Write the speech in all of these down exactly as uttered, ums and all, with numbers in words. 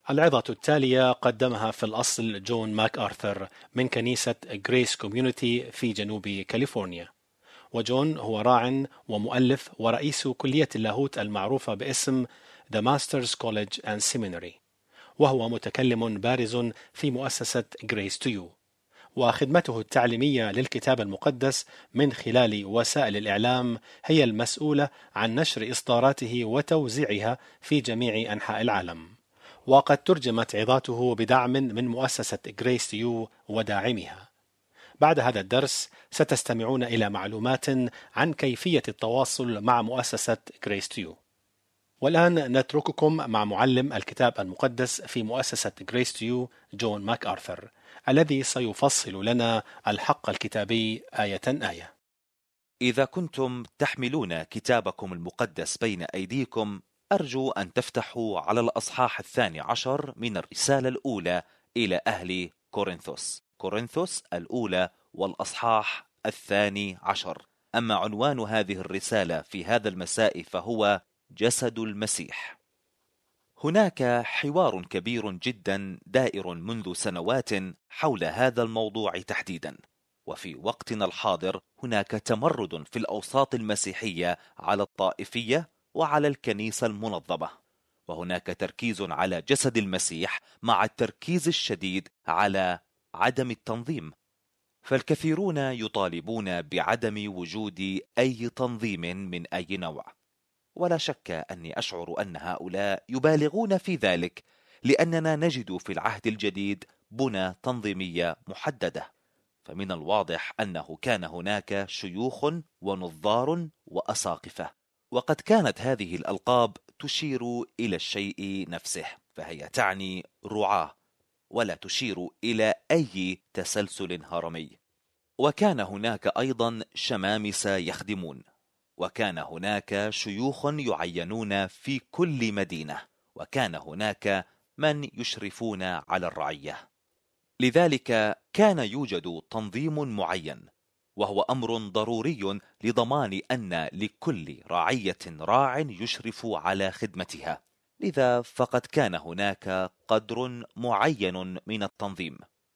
العظة التالية قدمها في الأصل جون ماك آرثر من كنيسة غريس كوميونيتي في جنوب كاليفورنيا. وجون هو راع ومؤلف ورئيس كلية اللاهوت المعروفة باسم The Masters College and Seminary، وهو متكلم بارز في مؤسسة Grace to You، وخدمته التعليمية للكتاب المقدس من خلال وسائل الإعلام هي المسؤولة عن نشر إصداراته وتوزيعها في جميع أنحاء العالم. وقد ترجمت عظاته بدعم من مؤسسة Grace to You وداعمها. بعد هذا الدرس ستستمعون إلى معلومات عن كيفية التواصل مع مؤسسة Grace to You. والآن نترككم مع معلم الكتاب المقدس في مؤسسة Grace to You جون ماك آرثر، الذي سيفصل لنا الحق الكتابي آية آية. إذا كنتم تحملون كتابكم المقدس بين أيديكم، أرجو أن تفتحوا على الأصحاح الثاني عشر من الرسالة الأولى إلى أهل كورنثوس. كورنثوس الأولى والأصحاح الثاني عشر. أما عنوان هذه الرسالة في هذا المساء فهو جسد المسيح. هناك حوار كبير جدا دائر منذ سنوات حول هذا الموضوع تحديدا، وفي وقتنا الحاضر هناك تمرد في الأوساط المسيحية على الطائفية وعلى الكنيسة المنظمة، وهناك تركيز على جسد المسيح مع التركيز الشديد على عدم التنظيم. فالكثيرون يطالبون بعدم وجود أي تنظيم من أي نوع، ولا شك أني أشعر أن هؤلاء يبالغون في ذلك، لأننا نجد في العهد الجديد بنى تنظيمية محددة. فمن الواضح أنه كان هناك شيوخ ونظار وأساقفة، وقد كانت هذه الألقاب تشير إلى الشيء نفسه، فهي تعني رعاة ولا تشير إلى أي تسلسل هرمي. وكان هناك أيضا شمامسة يخدمون، وكان هناك شيوخ يعينون في كل مدينة، وكان هناك من يشرفون على الرعية. لذلك كان يوجد تنظيم معين، وهو أمر ضروري لضمان أن لكل رعية راع يشرف على خدمتها. لذا فقد كان هناك قدر معين من التنظيم.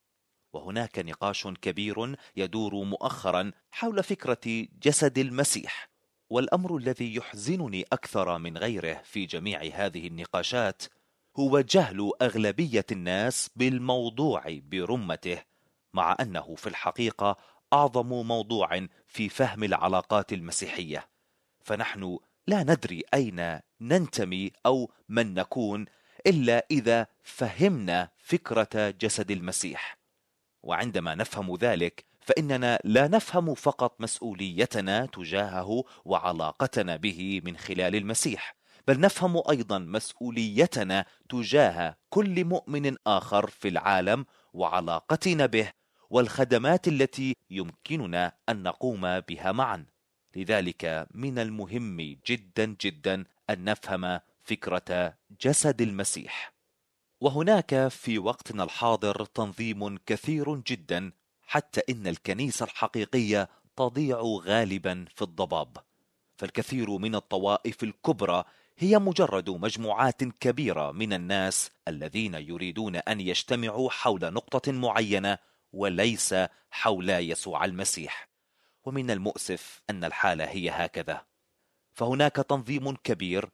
وهناك نقاش كبير يدور مؤخرا حول فكرة جسد المسيح، والأمر الذي يحزنني أكثر من غيره في جميع هذه النقاشات هو جهل أغلبية الناس بالموضوع برمته، مع أنه في الحقيقة أعظم موضوع في فهم العلاقات المسيحية. فنحن لا ندري أين ننتمي أو من نكون إلا إذا فهمنا فكرة جسد المسيح. وعندما نفهم ذلك فإننا لا نفهم فقط مسؤوليتنا تجاهه وعلاقتنا به من خلال المسيح، بل نفهم أيضا مسؤوليتنا تجاه كل مؤمن آخر في العالم وعلاقتنا به والخدمات التي يمكننا أن نقوم بها معا. لذلك من المهم جدا جدا أن نفهم فكرة جسد المسيح. وهناك في وقتنا الحاضر تنظيم كثير جدا، حتى إن الكنيسة الحقيقية تضيع غالبا في الضباب. فالكثير من الطوائف الكبرى هي مجرد مجموعات كبيرة من الناس الذين يريدون أن يجتمعوا حول نقطة معينة وليس حول يسوع المسيح. ومن المؤسف أن الحالة هي هكذا. فهناك تنظيم كبير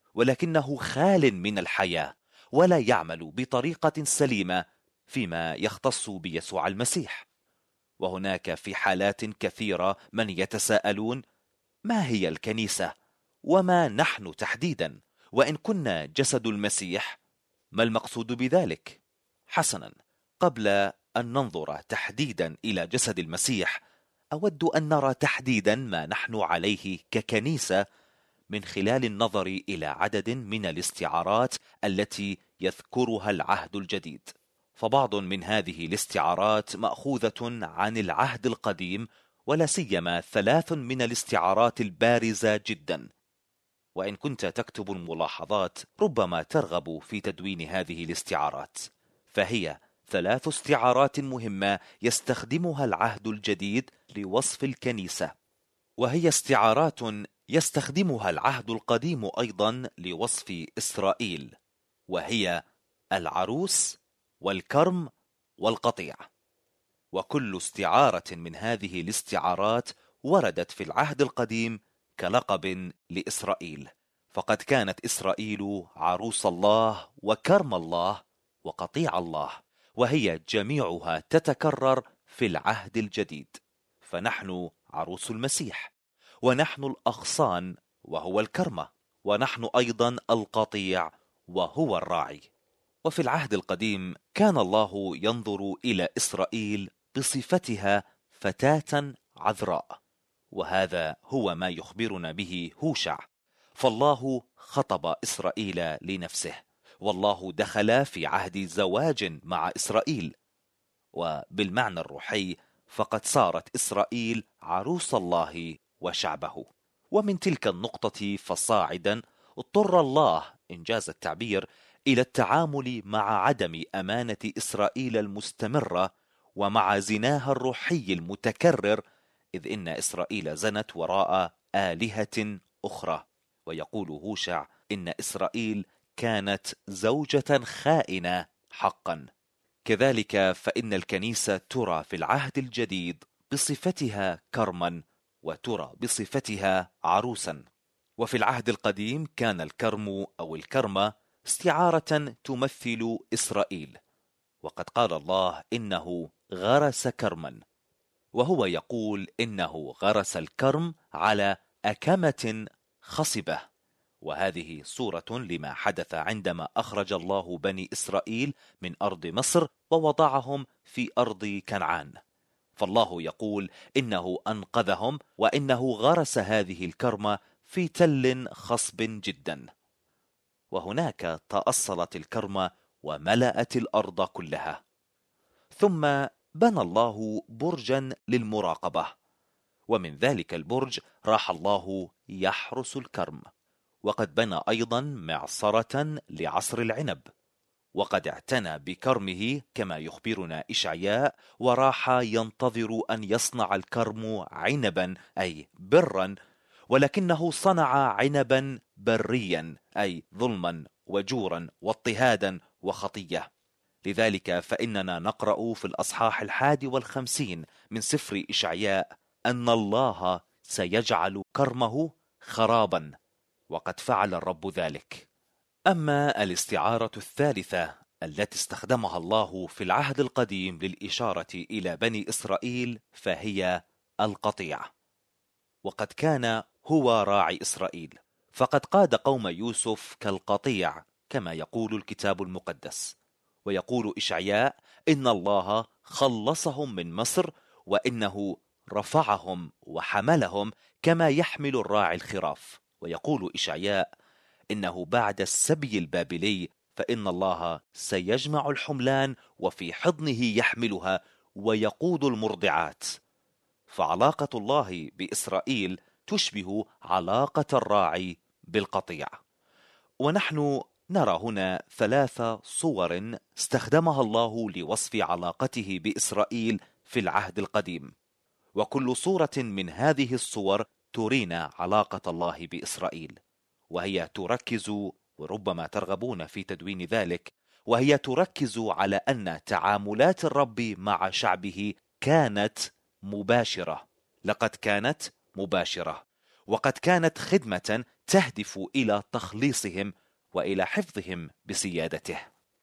ولكنه خال من الحياة، ولا يعمل بطريقة سليمة فيما يختص بيسوع المسيح. وهناك في حالات كثيرة من يتساءلون: ما هي الكنيسة؟ وما نحن تحديدا؟ وإن كنا جسد المسيح، ما المقصود بذلك؟ حسنا، قبل أن ننظر تحديدا إلى جسد المسيح، أود أن نرى تحديدا ما نحن عليه ككنيسة من خلال النظر إلى عدد من الاستعارات التي يذكرها العهد الجديد. فبعض من هذه الاستعارات مأخوذة عن العهد القديم، ولا سيما ثلاث من الاستعارات البارزة جدا. وإن كنت تكتب الملاحظات ربما ترغب في تدوين هذه الاستعارات، فهي ثلاث استعارات مهمة يستخدمها العهد الجديد لوصف الكنيسة، وهي استعارات يستخدمها العهد القديم أيضا لوصف إسرائيل، وهي العروس والكرم والقطيع. وكل استعارة من هذه الاستعارات وردت في العهد القديم كلقب لإسرائيل، فقد كانت إسرائيل عروس الله وكرم الله وقطيع الله، وهي جميعها تتكرر في العهد الجديد. فنحن عروس المسيح، ونحن الأغصان وهو الكرمة، ونحن أيضا القطيع وهو الراعي. وفي العهد القديم كان الله ينظر إلى إسرائيل بصفتها فتاة عذراء، وهذا هو ما يخبرنا به هوشع. فالله خطب إسرائيل لنفسه، والله دخل في عهد زواج مع إسرائيل، وبالمعنى الروحي فقد صارت إسرائيل عروس الله وشعبه. ومن تلك النقطة فصاعدا اضطر الله إنجاز التعبير إلى التعامل مع عدم أمانة إسرائيل المستمرة ومع زناها الروحي المتكرر، إذ إن إسرائيل زنت وراء آلهة أخرى. ويقول هوشع إن إسرائيل كانت زوجة خائنة حقا. كذلك فإن الكنيسة ترى في العهد الجديد بصفتها كرما، وترى بصفتها عروسا. وفي العهد القديم كان الكرم أو الكرمة استعارة تمثل إسرائيل، وقد قال الله إنه غرس كرما، وهو يقول إنه غرس الكرم على أكمة خصبة. وهذه صورة لما حدث عندما أخرج الله بني إسرائيل من أرض مصر ووضعهم في أرض كنعان. فالله يقول إنه أنقذهم، وإنه غرس هذه الكرمة في تل خصب جدا، وهناك تأصلت الكرمة وملأت الأرض كلها. ثم بنى الله برجا للمراقبة، ومن ذلك البرج راح الله يحرس الكرم. وقد بنى أيضا معصرة لعصر العنب، وقد اعتنى بكرمه كما يخبرنا إشعياء، وراح ينتظر أن يصنع الكرم عنبا أي برا، ولكنه صنع عنبا بريا أي ظلما وجورا واضطهادا وخطية. لذلك فإننا نقرأ في الأصحاح الحادي والخمسين من سفر إشعياء أن الله سيجعل كرمه خرابا، وقد فعل الرب ذلك. أما الاستعارة الثالثة التي استخدمها الله في العهد القديم للإشارة إلى بني إسرائيل فهي القطيع. وقد كان هو راعي إسرائيل، فقد قاد قوم يوسف كالقطيع كما يقول الكتاب المقدس. ويقول إشعياء إن الله خلصهم من مصر، وإنه رفعهم وحملهم كما يحمل الراعي الخراف. ويقول إشعياء إنه بعد السبي البابلي فإن الله سيجمع الحملان وفي حضنه يحملها ويقود المرضعات. فعلاقة الله بإسرائيل تشبه علاقة الراعي بالقطيع. ونحن نرى هنا ثلاث صور استخدمها الله لوصف علاقته بإسرائيل في العهد القديم، وكل صورة من هذه الصور ترينا علاقة الله بإسرائيل، وهي تركز، وربما ترغبون في تدوين ذلك، وهي تركز على أن تعاملات الرب مع شعبه كانت مباشرة. لقد كانت مباشرة، وقد كانت خدمة تهدف إلى تخليصهم وإلى حفظهم بسيادته.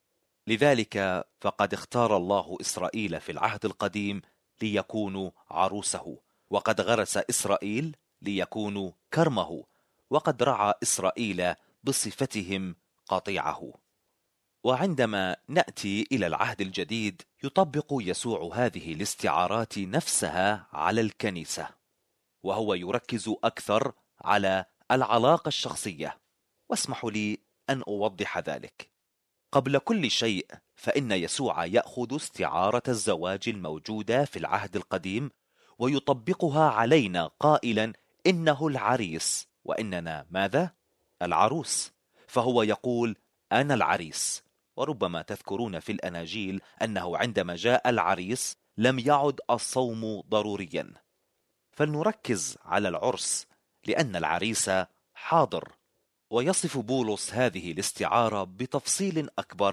لذلك فقد اختار الله إسرائيل في العهد القديم ليكونوا عروسه، وقد غرس إسرائيل ليكونوا كرمه، وقد رعى إسرائيل بصفتهم قطيعه. وعندما نأتي إلى العهد الجديد يطبق يسوع هذه الاستعارات نفسها على الكنيسة، وهو يركز أكثر على العلاقة الشخصية. واسمحوا لي أن أوضح ذلك. قبل كل شيء فإن يسوع يأخذ استعارة الزواج الموجودة في العهد القديم ويطبقها علينا قائلا إنه العريس وإننا ماذا؟ العروس. فهو يقول أنا العريس. وربما تذكرون في الأناجيل أنه عندما جاء العريس لم يعد الصوم ضروريا. فلنركز على العرس لأن العريس حاضر. ويصف بولس هذه الاستعارة بتفصيل أكبر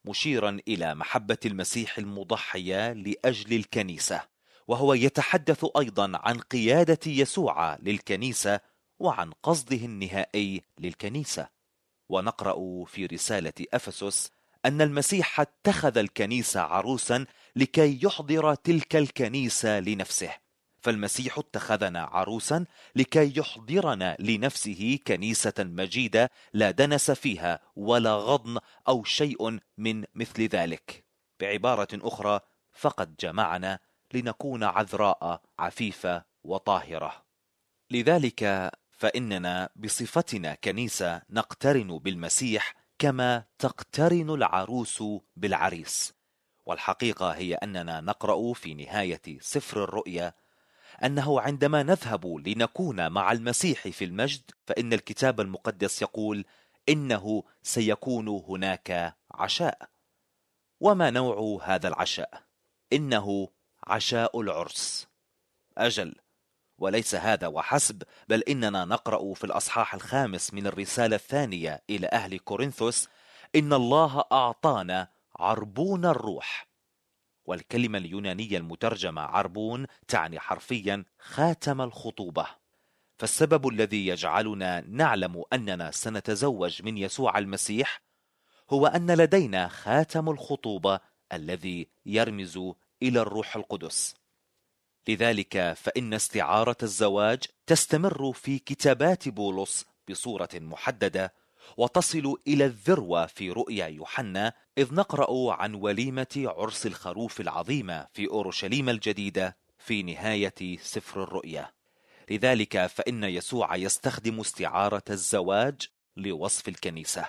مشيرا إلى محبة المسيح المضحية لأجل الكنيسة، وهو يتحدث أيضا عن قيادة يسوع للكنيسة وعن قصده النهائي للكنيسة. ونقرأ في رسالة أفسس أن المسيح اتخذ الكنيسة عروسا لكي يحضر تلك الكنيسة لنفسه، فالمسيح اتخذنا عروسا لكي يحضرنا لنفسه كنيسة مجيدة لا دنس فيها ولا غضن أو شيء من مثل ذلك. بعبارة أخرى، فقد جمعنا لنكون عذراء عفيفة وطاهرة. لذلك فإننا بصفتنا كنيسة نقترن بالمسيح كما تقترن العروس بالعريس. والحقيقة هي أننا نقرأ في نهاية سفر الرؤيا أنه عندما نذهب لنكون مع المسيح في المجد، فإن الكتاب المقدس يقول إنه سيكون هناك عشاء. وما نوع هذا العشاء؟ إنه عشاء العرس. أجل، وليس هذا وحسب، بل إننا نقرأ في الأصحاح الخامس من الرسالة الثانية إلى أهل كورنثوس إن الله أعطانا عربون الروح. والكلمة اليونانية المترجمة عربون تعني حرفيا خاتم الخطوبة. فالسبب الذي يجعلنا نعلم أننا سنتزوج من يسوع المسيح هو أن لدينا خاتم الخطوبة الذي يرمز إلى الروح القدس. لذلك فإن استعارة الزواج تستمر في كتابات بولس بصورة محددة، وتصل إلى الذروة في رؤيا يوحنا، إذ نقرأ عن وليمة عرس الخروف العظيمة في أورشليم الجديدة في نهاية سفر الرؤيا. لذلك فإن يسوع يستخدم استعارة الزواج لوصف الكنيسة.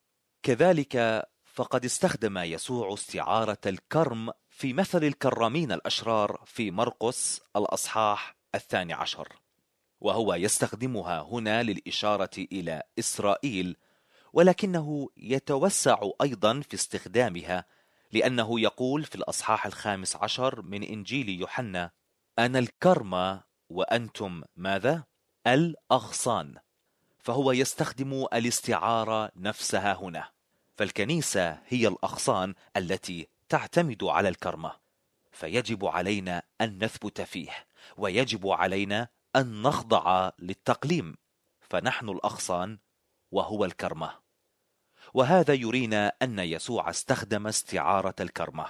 كذلك فقد استخدم يسوع استعارة الكرم في مثل الكرامين الأشرار في مرقس الأصحاح الثاني عشر، وهو يستخدمها هنا للإشارة إلى إسرائيل، ولكنه يتوسع أيضا في استخدامها، لأنه يقول في الأصحاح الخامس عشر من إنجيل يوحنا: أنا الكرمة وأنتم ماذا؟ الأغصان. فهو يستخدم الاستعارة نفسها هنا. فالكنيسة هي الأغصان التي تعتمد على الكرمة، فيجب علينا أن نثبت فيه، ويجب علينا أن نخضع للتقليم، فنحن الأغصان وهو الكرمة. وهذا يرينا أن يسوع استخدم استعارة الكرمة،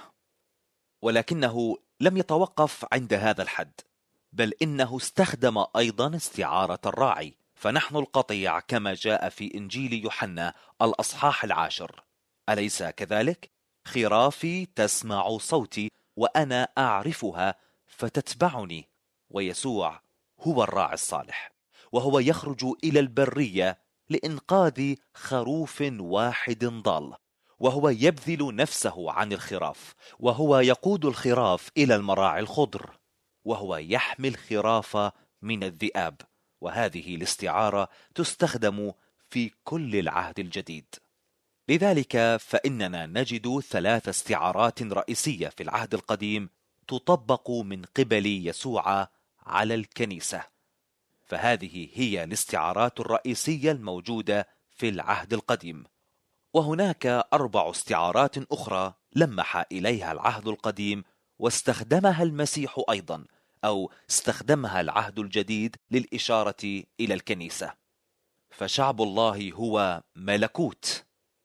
ولكنه لم يتوقف عند هذا الحد، بل إنه استخدم أيضا استعارة الراعي، فنحن القطيع كما جاء في إنجيل يوحنا الأصحاح العاشر. أليس كذلك؟ خرافي تسمع صوتي وأنا أعرفها فتتبعني. ويسوع هو الراعي الصالح، وهو يخرج إلى البرية لإنقاذ خروف واحد ضال، وهو يبذل نفسه عن الخراف، وهو يقود الخراف إلى المراعي الخضر، وهو يحمي الخراف من الذئاب. وهذه الاستعارة تستخدم في كل العهد الجديد. لذلك فإننا نجد ثلاث استعارات رئيسية في العهد القديم تطبق من قبل يسوع على الكنيسة، فهذه هي الاستعارات الرئيسية الموجودة في العهد القديم. وهناك أربع استعارات أخرى لمح إليها العهد القديم واستخدمها المسيح أيضا، أو استخدمها العهد الجديد للإشارة إلى الكنيسة. فشعب الله هو ملكوت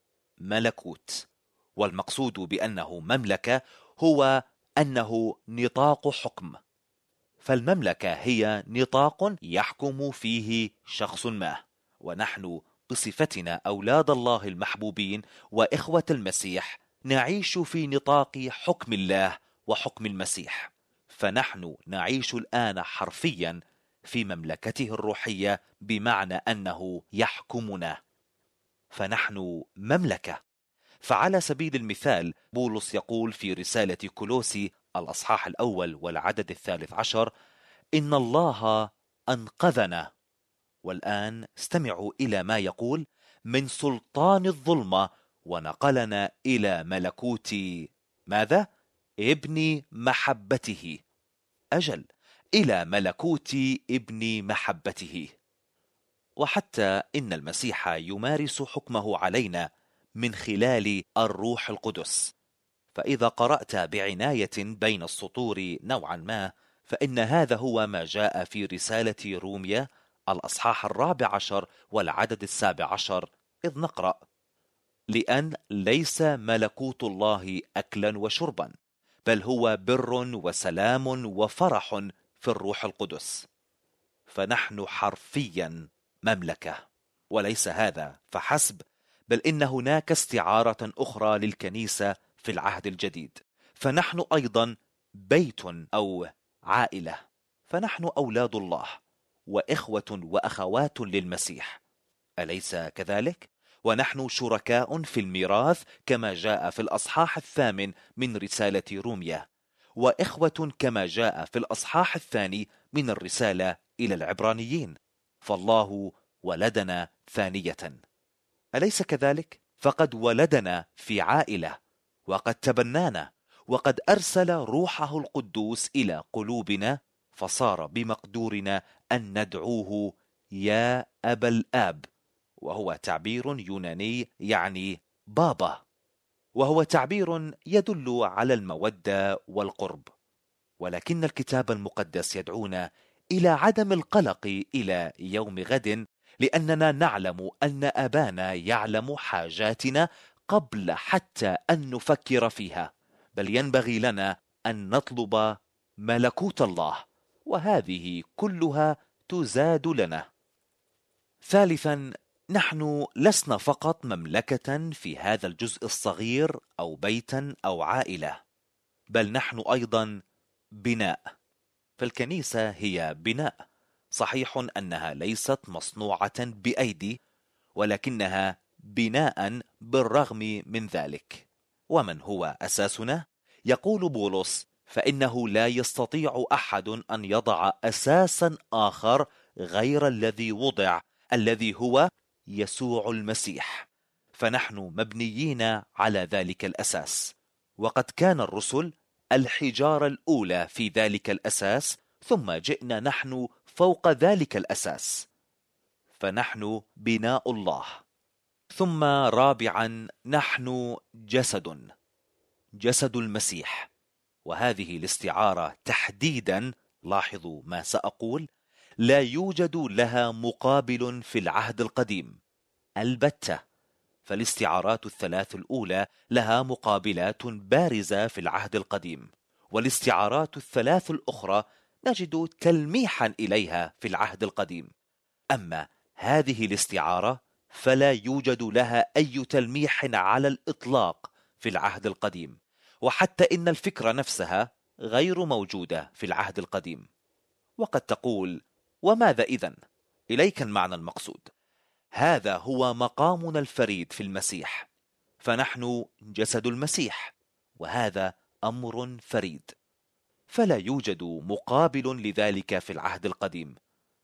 ملكوت والمقصود بأنه مملكة هو أنه نطاق حكم. فالمملكة هي نطاق يحكم فيه شخص ما، ونحن بصفتنا أولاد الله المحبوبين وإخوة المسيح نعيش في نطاق حكم الله وحكم المسيح. فنحن نعيش الآن حرفيا في مملكته الروحية، بمعنى أنه يحكمنا، فنحن مملكة. فعلى سبيل المثال بولس يقول في رسالة كولوسي الأصحاح الأول والعدد الثالث عشر: إن الله أنقذنا. والآن استمعوا إلى ما يقول: من سلطان الظلمة ونقلنا إلى ملكوت ماذا؟ ابن محبته. أجل، إلى ملكوت ابن محبته. وحتى إن المسيح يمارس حكمه علينا من خلال الروح القدس. فإذا قرأت بعناية بين السطور نوعا ما، فإن هذا هو ما جاء في رسالة روميا الأصحاح الرابع عشر والعدد السابع عشر، إذ نقرأ: لأن ليس ملكوت الله أكلا وشربا، بل هو بر وسلام وفرح في الروح القدس. فنحن حرفيا مملكة، وليس هذا فحسب، بل إن هناك استعارة أخرى للكنيسة في العهد الجديد، فنحن أيضا بيت أو عائلة، فنحن أولاد الله وإخوة وأخوات للمسيح، أليس كذلك؟ ونحن شركاء في الميراث كما جاء في الأصحاح الثامن من رسالة روميا، وإخوة كما جاء في الأصحاح الثاني من الرسالة إلى العبرانيين، فالله ولدنا ثانية، أليس كذلك؟ فقد ولدنا في عائلة، وقد تبنانا، وقد أرسل روحه القدوس إلى قلوبنا، فصار بمقدورنا أن ندعوه يا أبا الآب، وهو تعبير يوناني يعني بابا، وهو تعبير يدل على المودة والقرب. ولكن الكتاب المقدس يدعونا إلى عدم القلق إلى يوم غد، لأننا نعلم أن أبانا يعلم حاجاتنا قبل حتى أن نفكر فيها، بل ينبغي لنا أن نطلب ملكوت الله، وهذه كلها تزاد لنا. ثالثا، نحن لسنا فقط مملكة في هذا الجزء الصغير أو بيتا أو عائلة، بل نحن أيضا بناء. فالكنيسة هي بناء، صحيح أنها ليست مصنوعة بأيدي، ولكنها بناء بالرغم من ذلك. ومن هو أساسنا؟ يقول بولس: فإنه لا يستطيع أحد أن يضع أساسا آخر غير الذي وضع، الذي هو يسوع المسيح. فنحن مبنيين على ذلك الأساس، وقد كان الرسل الحجارة الأولى في ذلك الأساس، ثم جئنا نحن فوق ذلك الأساس، فنحن بناء الله. ثم رابعا، نحن جسد جسد المسيح، وهذه الاستعارة تحديدا، لاحظوا ما سأقول، لا يوجد لها مقابل في العهد القديم البتة، فالاستعارات الثلاث الأولى لها مقابلات بارزة في العهد القديم، والاستعارات الثلاث الأخرى نجد تلميحا إليها في العهد القديم. أما هذه الاستعارة فلا يوجد لها أي تلميح على الإطلاق في العهد القديم، وحتى إن الفكرة نفسها غير موجودة في العهد القديم. وقد تقول: وماذا إذن؟ إليك المعنى المقصود. هذا هو مقامنا الفريد في المسيح، فنحن جسد المسيح، وهذا أمر فريد، فلا يوجد مقابل لذلك في العهد القديم،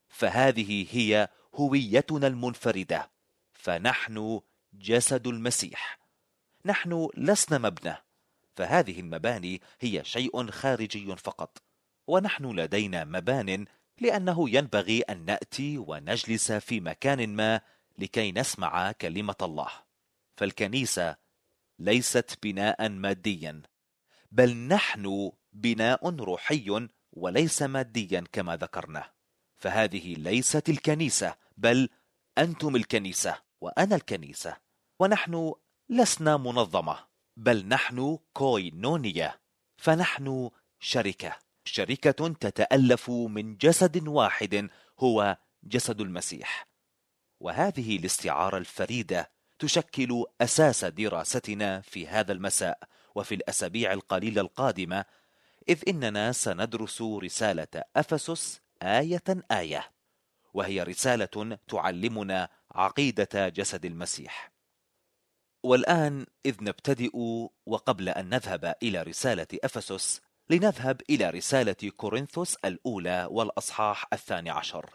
فهذه هي هويتنا المنفردة، فنحن جسد المسيح. نحن لسنا مبنى، فهذه المباني هي شيء خارجي فقط، ونحن لدينا مبان لأنه ينبغي أن نأتي ونجلس في مكان ما لكي نسمع كلمة الله. فالكنيسة ليست بناء ماديا، بل نحن بناء روحي وليس ماديا كما ذكرنا. فهذه ليست الكنيسة، بل أنتم الكنيسة وأنا الكنيسة، ونحن لسنا منظمة، بل نحن كوينونية، فنحن شركة شركة تتألف من جسد واحد هو جسد المسيح. وهذه الاستعارة الفريدة تشكل أساس دراستنا في هذا المساء وفي الأسابيع القليلة القادمة، إذ إننا سندرس رسالة أفسس آية آية، وهي رسالة تعلمنا عقيدة جسد المسيح. والآن إذ نبتدئ، وقبل أن نذهب إلى رسالة أفسس، لنذهب إلى رسالة كورنثوس الأولى والأصحاح الثاني عشر.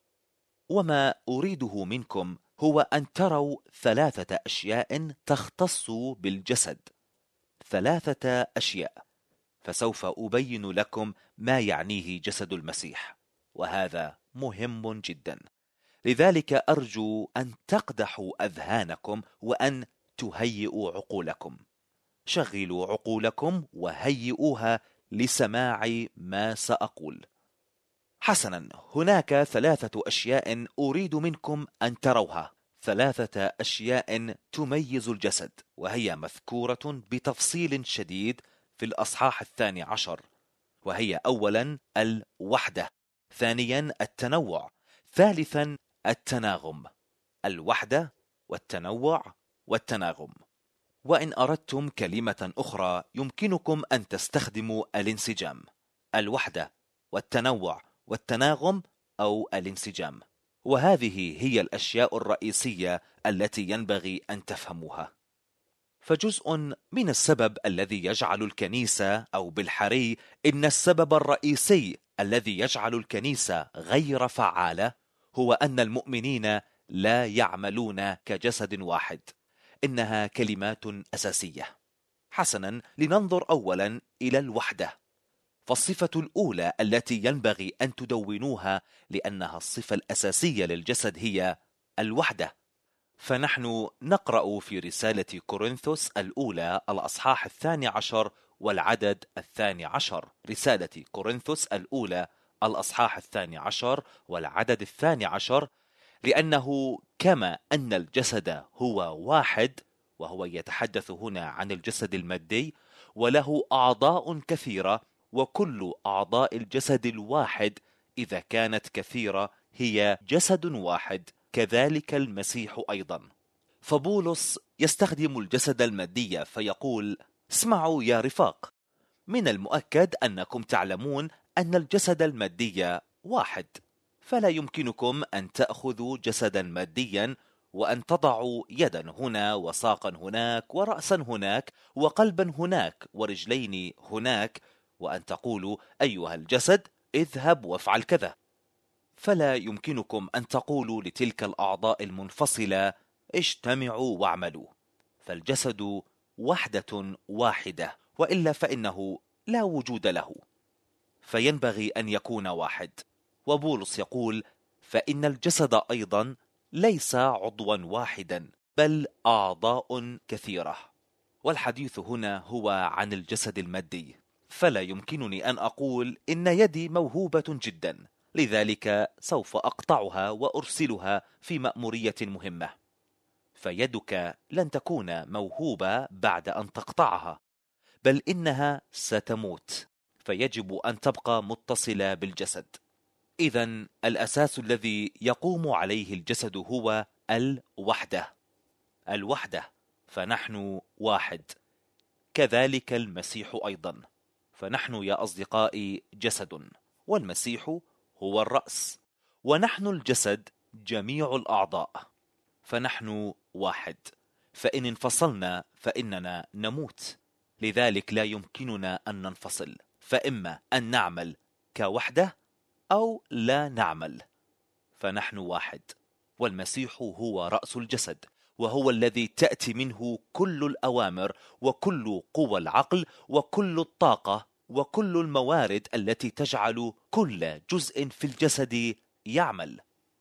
وما أريده منكم هو أن تروا ثلاثة أشياء تختص بالجسد، ثلاثة أشياء، فسوف أبين لكم ما يعنيه جسد المسيح، وهذا مهم جدا. لذلك أرجو أن تقدحوا أذهانكم وأن تهيئوا عقولكم. شغلوا عقولكم وهيئوها لسماع ما سأقول. حسنا، هناك ثلاثة أشياء أريد منكم أن تروها، ثلاثة أشياء تميز الجسد، وهي مذكورة بتفصيل شديد في الأصحاح الثاني عشر، وهي أولا الوحدة، ثانيا التنوع، ثالثا التناغم. الوحدة والتنوع والتناغم. وإن أردتم كلمة أخرى يمكنكم أن تستخدموا الانسجام. الوحدة والتنوع والتناغم أو الانسجام. وهذه هي الأشياء الرئيسية التي ينبغي أن تفهموها. فجزء من السبب الذي يجعل الكنيسة، أو بالحري إن السبب الرئيسي الذي يجعل الكنيسة غير فعالة، هو أن المؤمنين لا يعملون كجسد واحد. إنها كلمات أساسية. حسنا، لننظر أولا إلى الوحدة. فالصفة الأولى التي ينبغي أن تدونوها، لأنها الصفة الأساسية للجسد، هي الوحدة. فنحن نقرأ في رسالة كورنثوس الأولى الأصحاح الثاني عشر والعدد الثاني عشر. رسالة كورنثوس الأولى الأصحاح الثاني عشر والعدد الثاني عشر: لأنه كما أن الجسد هو واحد، وهو يتحدث هنا عن الجسد المادي، وله أعضاء كثيرة، وكل أعضاء الجسد الواحد إذا كانت كثيرة هي جسد واحد، كذلك المسيح أيضا. فبولس يستخدم الجسد المادي فيقول: اسمعوا يا رفاق، من المؤكد أنكم تعلمون أن الجسد المادي واحد، فلا يمكنكم أن تأخذوا جسدا ماديا وأن تضعوا يدا هنا وساقا هناك ورأسا هناك وقلبا هناك ورجلين هناك، وأن تقولوا أيها الجسد اذهب وافعل كذا. فلا يمكنكم أن تقولوا لتلك الأعضاء المنفصلة اجتمعوا واعملوا، فالجسد وحدة واحدة، وإلا فإنه لا وجود له، فينبغي أن يكون واحد. وبولس يقول: فإن الجسد أيضا ليس عضوا واحدا، بل أعضاء كثيرة. والحديث هنا هو عن الجسد المادي، فلا يمكنني أن أقول إن يدي موهوبة جدا، لذلك سوف أقطعها وأرسلها في مأمورية مهمة. فيدك لن تكون موهوبة بعد أن تقطعها، بل إنها ستموت، فيجب أن تبقى متصلة بالجسد. إذن الأساس الذي يقوم عليه الجسد هو الوحدة. الوحدة، فنحن واحد، كذلك المسيح أيضا. فنحن يا أصدقائي جسد، والمسيح هو الرأس، ونحن الجسد جميع الأعضاء، فنحن واحد. فإن انفصلنا فإننا نموت، لذلك لا يمكننا أن ننفصل، فإما أن نعمل كوحدة أو لا نعمل، فنحن واحد. والمسيح هو رأس الجسد، وهو الذي تأتي منه كل الأوامر وكل قوى العقل وكل الطاقة وكل الموارد التي تجعل كل جزء في الجسد يعمل.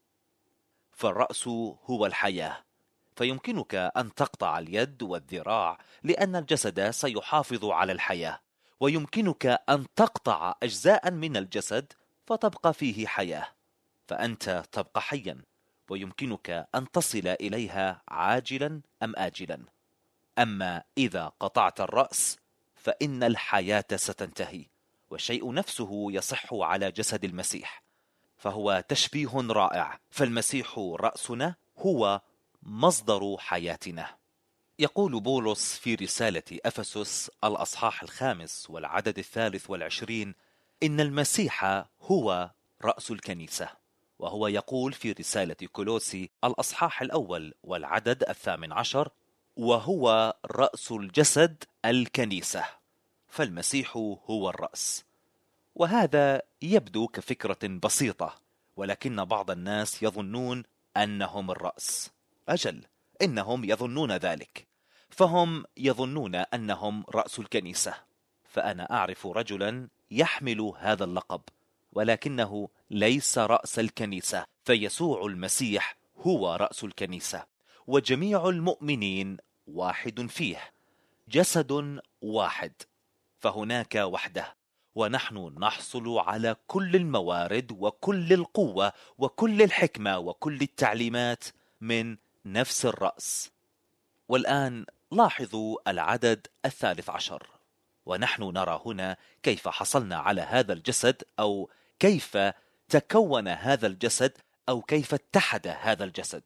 فالرأس هو الحياة، فيمكنك أن تقطع اليد والذراع لأن الجسد سيحافظ على الحياة، ويمكنك أن تقطع أجزاء من الجسد فتبقى فيه حياة، فأنت تبقى حيا، ويمكنك أن تصل إليها عاجلا أم آجلا. أما إذا قطعت الرأس فإن الحياة ستنتهي، والشيء نفسه يصح على جسد المسيح، فهو تشبيه رائع. فالمسيح رأسنا، هو مصدر حياتنا. يقول بولس في رسالة أفسس الأصحاح الخامس والعدد الثالث والعشرين: إن المسيح هو رأس الكنيسة. وهو يقول في رسالة كولوسي الأصحاح الأول والعدد الثامن عشر: وهو رأس الجسد الكنيسة. فالمسيح هو الرأس. وهذا يبدو كفكرة بسيطة، ولكن بعض الناس يظنون أنهم الرأس. أجل، إنهم يظنون ذلك، فهم يظنون أنهم رأس الكنيسة. فأنا أعرف رجلا يحمل هذا اللقب، ولكنه ليس رأس الكنيسة، فيسوع المسيح هو رأس الكنيسة، وجميع المؤمنين واحد فيه، جسد واحد، فهناك وحدة، ونحن نحصل على كل الموارد وكل القوة وكل الحكمة وكل التعليمات من نفس الرأس. والآن لاحظوا العدد الثالث عشر، ونحن نرى هنا كيف حصلنا على هذا الجسد، أو كيف تكون هذا الجسد، أو كيف اتحد هذا الجسد.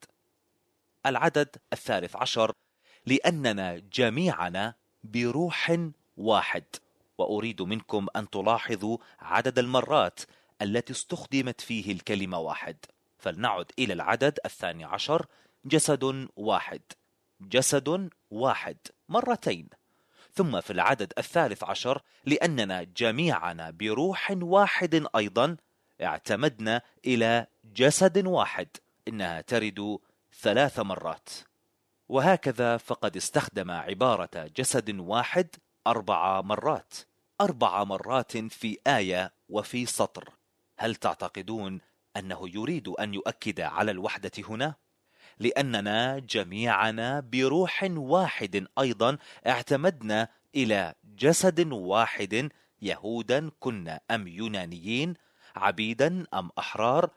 العدد الثالث عشر: لأننا جميعنا بروح واحد. وأريد منكم أن تلاحظوا عدد المرات التي استخدمت فيه الكلمة واحد. فلنعد إلى العدد الثاني عشر: جسد واحد، جسد واحد مرتين. ثم في العدد الثالث عشر: لأننا جميعنا بروح واحد أيضا اعتمدنا إلى جسد واحد، إنها ترد ثلاث مرات. وهكذا فقد استخدم عبارة جسد واحد أربع مرات، أربع مرات في آية وفي سطر. هل تعتقدون أنه يريد أن يؤكد على الوحدة هنا؟ لأننا جميعنا بروح واحد أيضا اعتمدنا إلى جسد واحد، يهودا كنا أم يونانيين، عبيدا أم أحرار،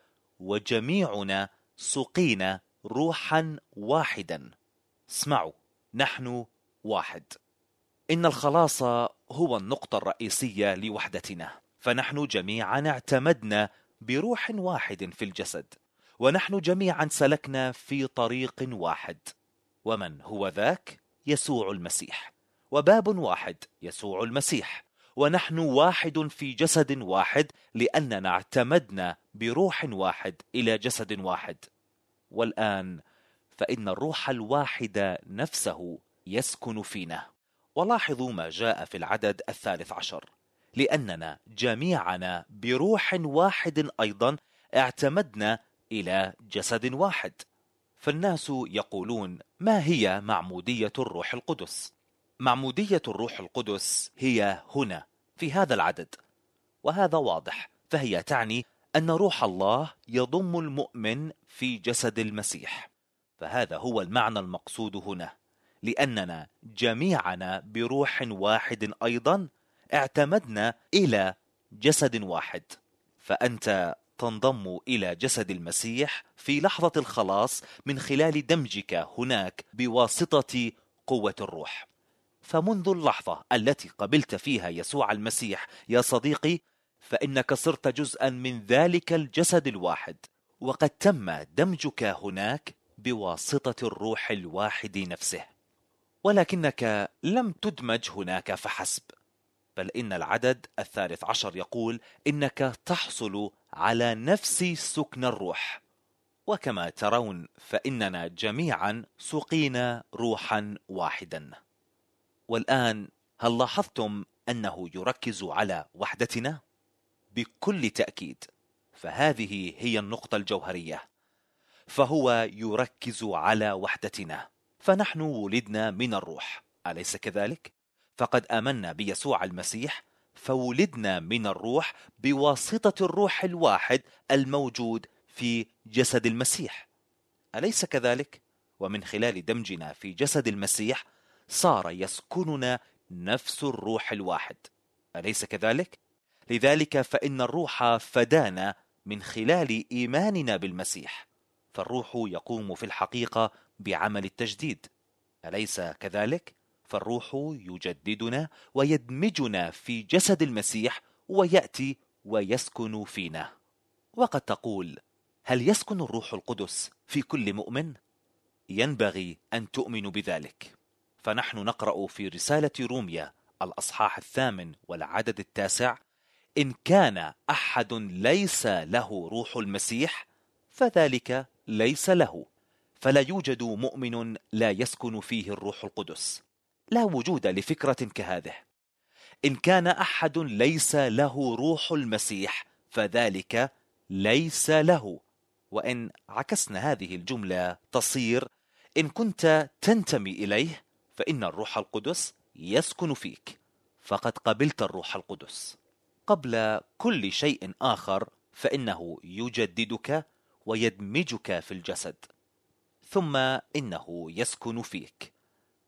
وجميعنا سقينا روحا واحدا. اسمعوا، نحن واحد. إن الخلاص هو النقطة الرئيسية لوحدتنا، فنحن جميعا اعتمدنا بروح واحد في الجسد، ونحن جميعا سلكنا في طريق واحد. ومن هو ذاك؟ يسوع المسيح، وباب واحد يسوع المسيح، ونحن واحد في جسد واحد، لأننا اعتمدنا بروح واحد إلى جسد واحد. والآن فإن الروح الواحد نفسه يسكن فينا. ولاحظوا ما جاء في العدد الثالث عشر: لأننا جميعنا بروح واحد أيضا اعتمدنا إلى جسد واحد. فالناس يقولون: ما هي معمودية الروح القدس؟ معمودية الروح القدس هي هنا في هذا العدد، وهذا واضح، فهي تعني أن روح الله يضم المؤمن في جسد المسيح. فهذا هو المعنى المقصود هنا، لأننا جميعنا بروح واحد أيضا اعتمدنا إلى جسد واحد. فأنت تنضم إلى جسد المسيح في لحظة الخلاص من خلال دمجك هناك بواسطة قوة الروح. فمنذ اللحظة التي قبلت فيها يسوع المسيح يا صديقي، فإنك صرت جزءا من ذلك الجسد الواحد، وقد تم دمجك هناك بواسطة الروح الواحد نفسه. ولكنك لم تدمج هناك فحسب، بل إن العدد الثالث عشر يقول إنك تحصل على نفس سكن الروح. وكما ترون فإننا جميعا سقينا روحا واحدا. والآن هل لاحظتم أنه يركز على وحدتنا؟ بكل تأكيد، فهذه هي النقطة الجوهرية. فهو يركز على وحدتنا، فنحن ولدنا من الروح، أليس كذلك؟ فقد آمنا بيسوع المسيح، فولدنا من الروح بواسطة الروح الواحد الموجود في جسد المسيح، أليس كذلك؟ ومن خلال دمجنا في جسد المسيح صار يسكننا نفس الروح الواحد، أليس كذلك؟ لذلك فإن الروح فدانا من خلال إيماننا بالمسيح، فالروح يقوم في الحقيقة بعمل التجديد، أليس كذلك؟ فالروح يجددنا ويدمجنا في جسد المسيح ويأتي ويسكن فينا. وقد تقول: هل يسكن الروح القدس في كل مؤمن؟ ينبغي أن تؤمنوا بذلك، فنحن نقرأ في رسالة روميا الأصحاح الثامن والعدد التاسع: إن كان أحد ليس له روح المسيح فذلك ليس له. فلا يوجد مؤمن لا يسكن فيه الروح القدس، لا وجود لفكرة كهذه. إن كان أحد ليس له روح المسيح فذلك ليس له. وإن عكسنا هذه الجملة تصير: إن كنت تنتمي إليه فإن الروح القدس يسكن فيك، فقد قبلت الروح القدس. قبل كل شيء آخر فإنه يجددك ويدمجك في الجسد، ثم إنه يسكن فيك.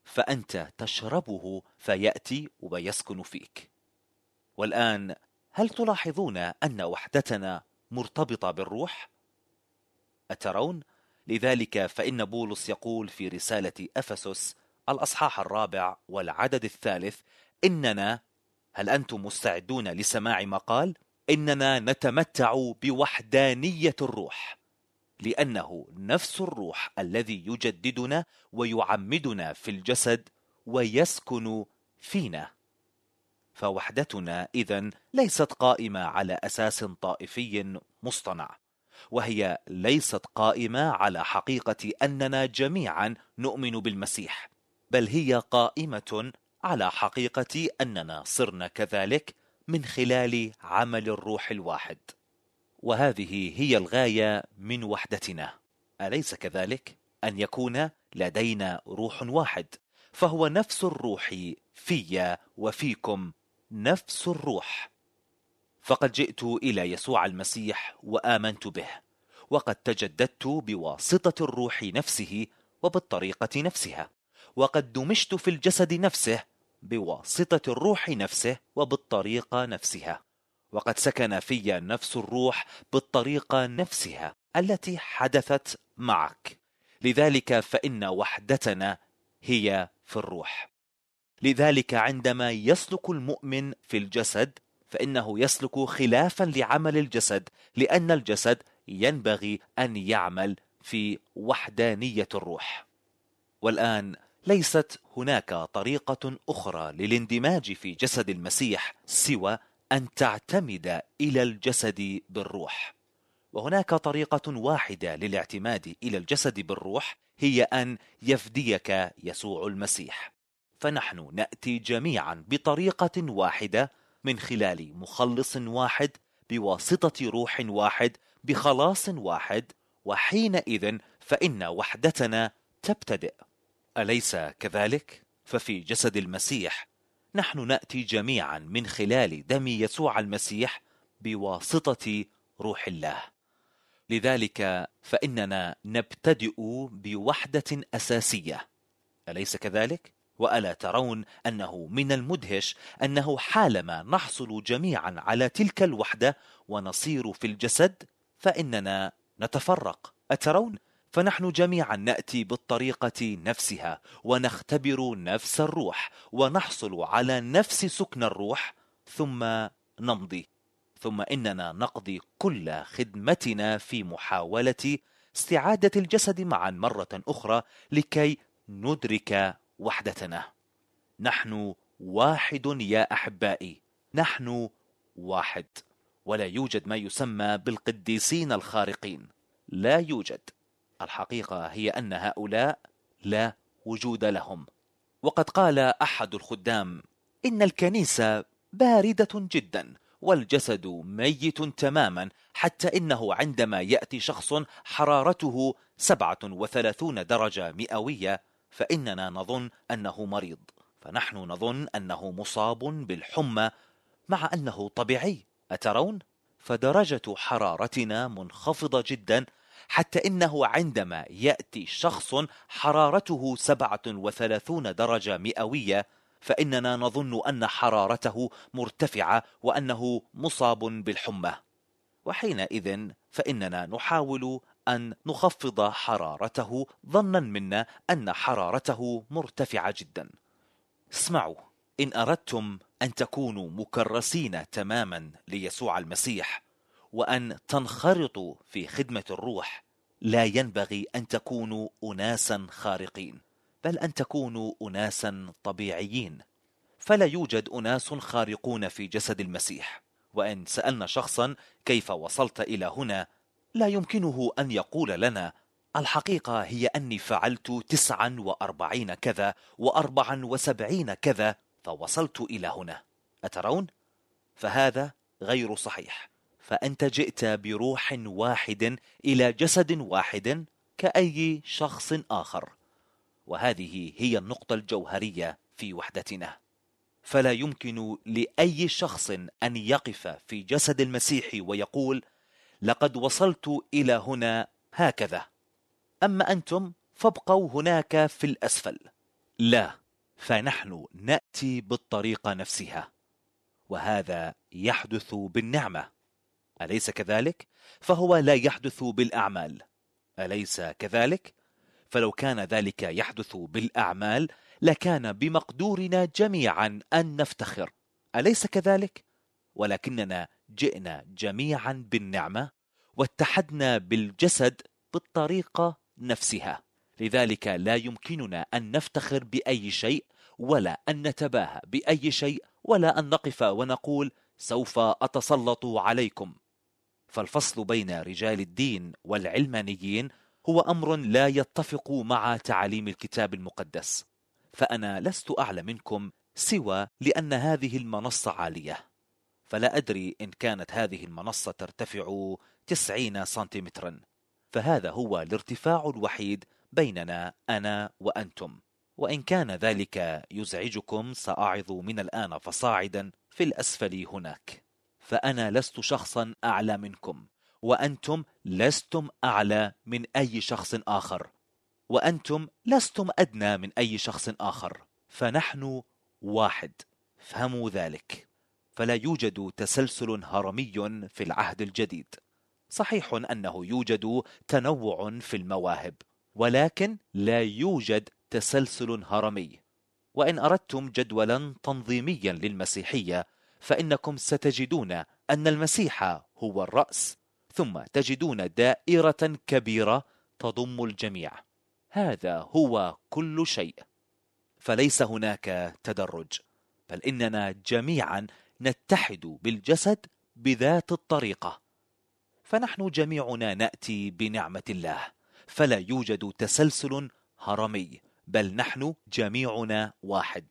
فأنت تشربه فيأتي ويسكن فيك. والآن هل تلاحظون أن وحدتنا مرتبطة بالروح؟ أترون؟ لذلك فإن بولس يقول في رسالة أفسس الأصحاح الرابع والعدد الثالث: إننا، هل أنتم مستعدون لسماع ما قال؟ إننا نتمتع بوحدانية الروح، لأنه نفس الروح الذي يجددنا ويعمدنا في الجسد ويسكن فينا. فوحدتنا إذن ليست قائمة على أساس طائفي مصطنع، وهي ليست قائمة على حقيقة أننا جميعا نؤمن بالمسيح، بل هي قائمة على حقيقة أننا صرنا كذلك من خلال عمل الروح الواحد. وهذه هي الغاية من وحدتنا، أليس كذلك؟ أن يكون لدينا روح واحد، فهو نفس الروح في وفيكم، نفس الروح. فقد جئت إلى يسوع المسيح وآمنت به، وقد تجددت بواسطة الروح نفسه وبالطريقة نفسها، وقد دمجت في الجسد نفسه بواسطة الروح نفسه وبالطريقة نفسها، وقد سكن في نفس الروح بالطريقة نفسها التي حدثت معك. لذلك فإن وحدتنا هي في الروح. لذلك عندما يسلك المؤمن في الجسد فإنه يسلك خلافا لعمل الجسد، لأن الجسد ينبغي أن يعمل في وحدانية الروح. والآن ليست هناك طريقة أخرى للاندماج في جسد المسيح سوى أن تعتمد إلى الجسد بالروح. وهناك طريقة واحدة للاعتماد إلى الجسد بالروح، هي أن يفديك يسوع المسيح. فنحن نأتي جميعا بطريقة واحدة من خلال مخلص واحد بواسطة روح واحد بخلاص واحد، وحينئذ فإن وحدتنا تبتدئ. أليس كذلك؟ ففي جسد المسيح نحن نأتي جميعا من خلال دم يسوع المسيح بواسطة روح الله. لذلك فإننا نبتدئ بوحدة أساسية، أليس كذلك؟ وألا ترون أنه من المدهش أنه حالما نحصل جميعا على تلك الوحدة ونصير في الجسد فإننا نتفرق؟ أترون؟ فنحن جميعا نأتي بالطريقة نفسها ونختبر نفس الروح ونحصل على نفس سكن الروح، ثم نمضي، ثم إننا نقضي كل خدمتنا في محاولة استعادة الجسد معا مرة أخرى لكي ندرك وحدتنا. نحن واحد يا أحبائي، نحن واحد، ولا يوجد ما يسمى بالقديسين الخارقين، لا يوجد. الحقيقة هي أن هؤلاء لا وجود لهم. وقد قال أحد الخدام: إن الكنيسة باردة جدا والجسد ميت تماما، حتى إنه عندما يأتي شخص حرارته سبعة وثلاثون درجة مئوية فإننا نظن أنه مريض، فنحن نظن أنه مصاب بالحمى مع أنه طبيعي. أترون؟ فدرجة حرارتنا منخفضة جدا، حتى إنه عندما يأتي شخص حرارته سبعة وثلاثون درجة مئوية فإننا نظن أن حرارته مرتفعة وأنه مصاب بالحمى، وحينئذ فإننا نحاول أن نخفض حرارته ظنا منا أن حرارته مرتفعة جدا. اسمعوا، إن أردتم أن تكونوا مكرسين تماما ليسوع المسيح وأن تنخرطوا في خدمة الروح، لا ينبغي أن تكونوا أناسا خارقين، بل أن تكونوا أناسا طبيعيين. فلا يوجد أناس خارقون في جسد المسيح. وإن سألنا شخصا كيف وصلت إلى هنا، لا يمكنه أن يقول لنا الحقيقة هي أني فعلت تسعا وأربعين كذا وأربعا وسبعين كذا فوصلت إلى هنا. أترون؟ فهذا غير صحيح. فأنت جئت بروح واحد إلى جسد واحد كأي شخص آخر، وهذه هي النقطة الجوهرية في وحدتنا. فلا يمكن لأي شخص أن يقف في جسد المسيح ويقول لقد وصلت إلى هنا هكذا، أما أنتم فابقوا هناك في الأسفل. لا، فنحن نأتي بالطريقة نفسها، وهذا يحدث بالنعمة، أليس كذلك؟ فهو لا يحدث بالأعمال، أليس كذلك؟ فلو كان ذلك يحدث بالأعمال لكان بمقدورنا جميعا أن نفتخر، أليس كذلك؟ ولكننا جئنا جميعا بالنعمة واتحدنا بالجسد بالطريقة نفسها، لذلك لا يمكننا أن نفتخر بأي شيء ولا أن نتباهى بأي شيء ولا أن نقف ونقول سوف أتسلط عليكم. فالفصل بين رجال الدين والعلمانيين هو أمر لا يتفق مع تعاليم الكتاب المقدس، فأنا لست أعلى منكم سوى لأن هذه المنصة عالية، فلا أدري إن كانت هذه المنصة ترتفع تسعين سنتيمترا، فهذا هو الارتفاع الوحيد بيننا أنا وأنتم، وإن كان ذلك يزعجكم سأعظ من الآن فصاعدا في الأسفل هناك. فأنا لست شخصا أعلى منكم، وأنتم لستم أعلى من أي شخص آخر، وأنتم لستم أدنى من أي شخص آخر، فنحن واحد، فهموا ذلك. فلا يوجد تسلسل هرمي في العهد الجديد. صحيح أنه يوجد تنوع في المواهب، ولكن لا يوجد تسلسل هرمي. وإن أردتم جدولا تنظيميا للمسيحية فإنكم ستجدون أن المسيح هو الرأس، ثم تجدون دائرة كبيرة تضم الجميع، هذا هو كل شيء. فليس هناك تدرج، بل إننا جميعا نتحد بالجسد بذات الطريقة، فنحن جميعنا نأتي بنعمة الله، فلا يوجد تسلسل هرمي، بل نحن جميعنا واحد.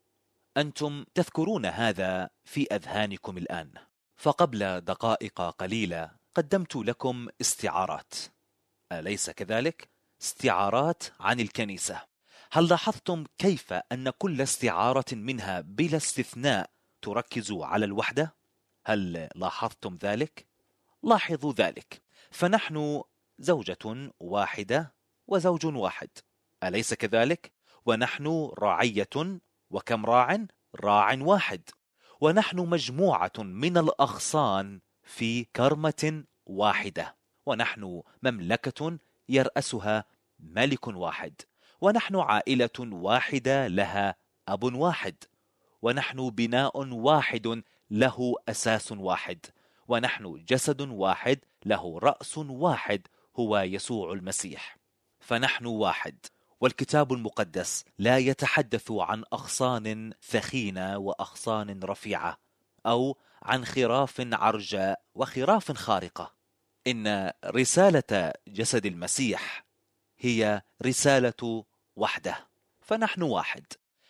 أنتم تذكرون هذا في أذهانكم الآن، فقبل دقائق قليلة قدمت لكم استعارات، أليس كذلك؟ استعارات عن الكنيسة. هل لاحظتم كيف أن كل استعارة منها بلا استثناء تركز على الوحدة؟ هل لاحظتم ذلك؟ لاحظوا ذلك، فنحن زوجة واحدة وزوج واحد، أليس كذلك؟ ونحن رعية، وكم راع؟ راع واحد، ونحن مجموعة من الأغصان في كرمة واحدة، ونحن مملكة يرأسها ملك واحد، ونحن عائلة واحدة لها أب واحد، ونحن بناء واحد له أساس واحد، ونحن جسد واحد له رأس واحد هو يسوع المسيح. فنحن واحد، والكتاب المقدس لا يتحدث عن أغصان ثخينة وأغصان رفيعة، أو عن خراف عرجاء وخراف خارقة. إن رسالة جسد المسيح هي رسالة وحدة، فنحن واحد،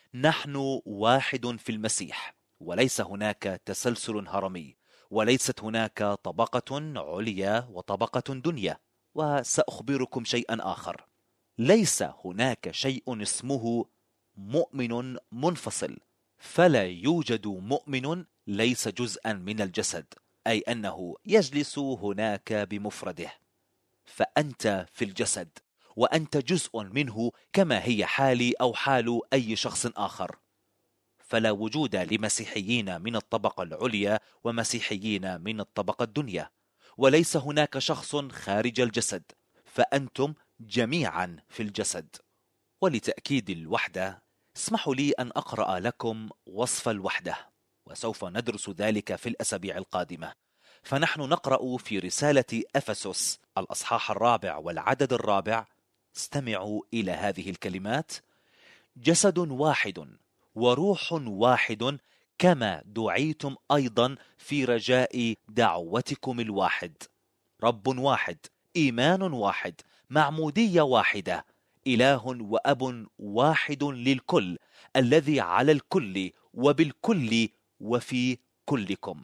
نحن واحد في المسيح، وليس هناك تسلسل هرمي، وليست هناك طبقة عليا وطبقة دنيا. وسأخبركم شيئا آخر، ليس هناك شيء اسمه مؤمن منفصل، فلا يوجد مؤمن ليس جزءا من الجسد، أي أنه يجلس هناك بمفرده. فأنت في الجسد، وأنت جزء منه كما هي حالي أو حال أي شخص آخر. فلا وجود لمسيحيين من الطبقة العليا ومسيحيين من الطبقة الدنيا، وليس هناك شخص خارج الجسد، فأنتم جميعا في الجسد. ولتأكيد الوحدة اسمحوا لي أن أقرأ لكم وصف الوحدة، وسوف ندرس ذلك في الأسابيع القادمة. فنحن نقرأ في رسالة أفسس الأصحاح الرابع والعدد الرابع، استمعوا إلى هذه الكلمات: جسد واحد وروح واحد كما دعيتم أيضا في رجاء دعوتكم الواحد، رب واحد، إيمان واحد، معمودية واحدة، إله وأب واحد للكل، الذي على الكل وبالكل وفي كلكم،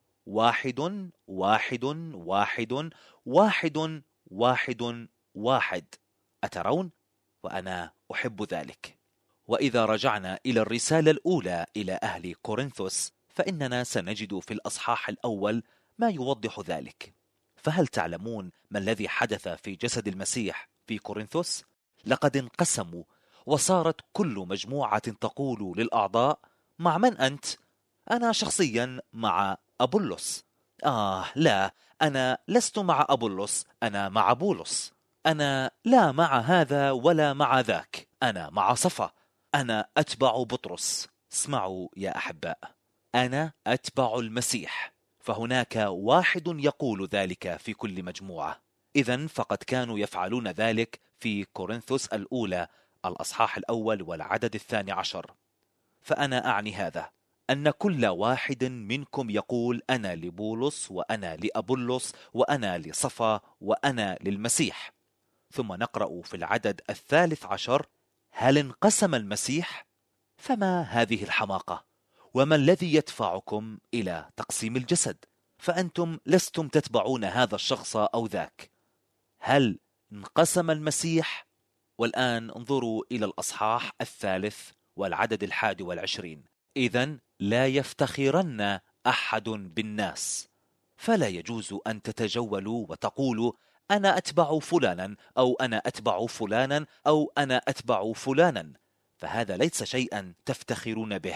واحد واحد واحد واحد واحد واحد. أترون؟ وأنا أحب ذلك. وإذا رجعنا إلى الرسالة الأولى إلى أهل كورنثوس فإننا سنجد في الأصحاح الأول ما يوضح ذلك. فهل تعلمون ما الذي حدث في جسد المسيح في كورنثوس؟ لقد انقسموا وصارت كل مجموعة تقول للأعضاء: مع من أنت؟ أنا شخصيا مع أبولس. آه لا، أنا لست مع أبولس، أنا مع بولس. أنا لا مع هذا ولا مع ذاك، أنا مع صفا. أنا أتبع بطرس. اسمعوا يا أحباء، أنا أتبع المسيح. فهناك واحد يقول ذلك في كل مجموعة. إذن فقد كانوا يفعلون ذلك في كورنثوس الأولى الأصحاح الأول والعدد الثاني عشر. فأنا أعني هذا، أن كل واحد منكم يقول: أنا لبولس، وأنا لأبولس، وأنا لصفا، وأنا للمسيح. ثم نقرأ في العدد الثالث عشر: هل انقسم المسيح؟ فما هذه الحماقة؟ وما الذي يدفعكم إلى تقسيم الجسد؟ فأنتم لستم تتبعون هذا الشخص أو ذاك. هل انقسم المسيح؟ والآن انظروا إلى الأصحاح الثالث والعدد الحادي والعشرين: إذن لا يفتخرن أحد بالناس، فلا يجوز أن تتجولوا وتقولوا: أنا أتبع فلانا، أو أنا أتبع فلانا، أو أنا أتبع فلانا. فهذا ليس شيئا تفتخرون به،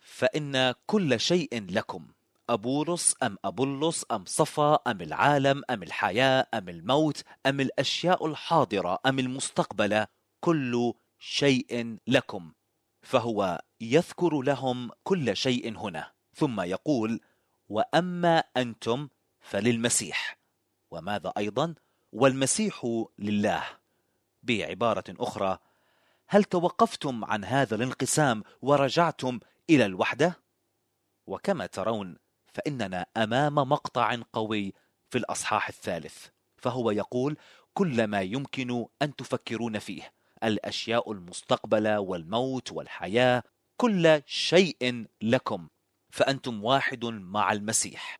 فإن كل شيء لكم. أبولس أم أبولس أم صفا أم العالم أم الحياة أم الموت أم الأشياء الحاضرة أم المستقبلة، كل شيء لكم. فهو يذكر لهم كل شيء هنا، ثم يقول: وأما أنتم فللمسيح. وماذا أيضا؟ والمسيح لله. بعبارة أخرى، هل توقفتم عن هذا الانقسام ورجعتم إلى الوحدة؟ وكما ترون فإننا أمام مقطع قوي في الأصحاح الثالث. فهو يقول: كل ما يمكن أن تفكرون فيه، الأشياء المستقبلة والموت والحياة، كل شيء لكم. فأنتم واحد مع المسيح،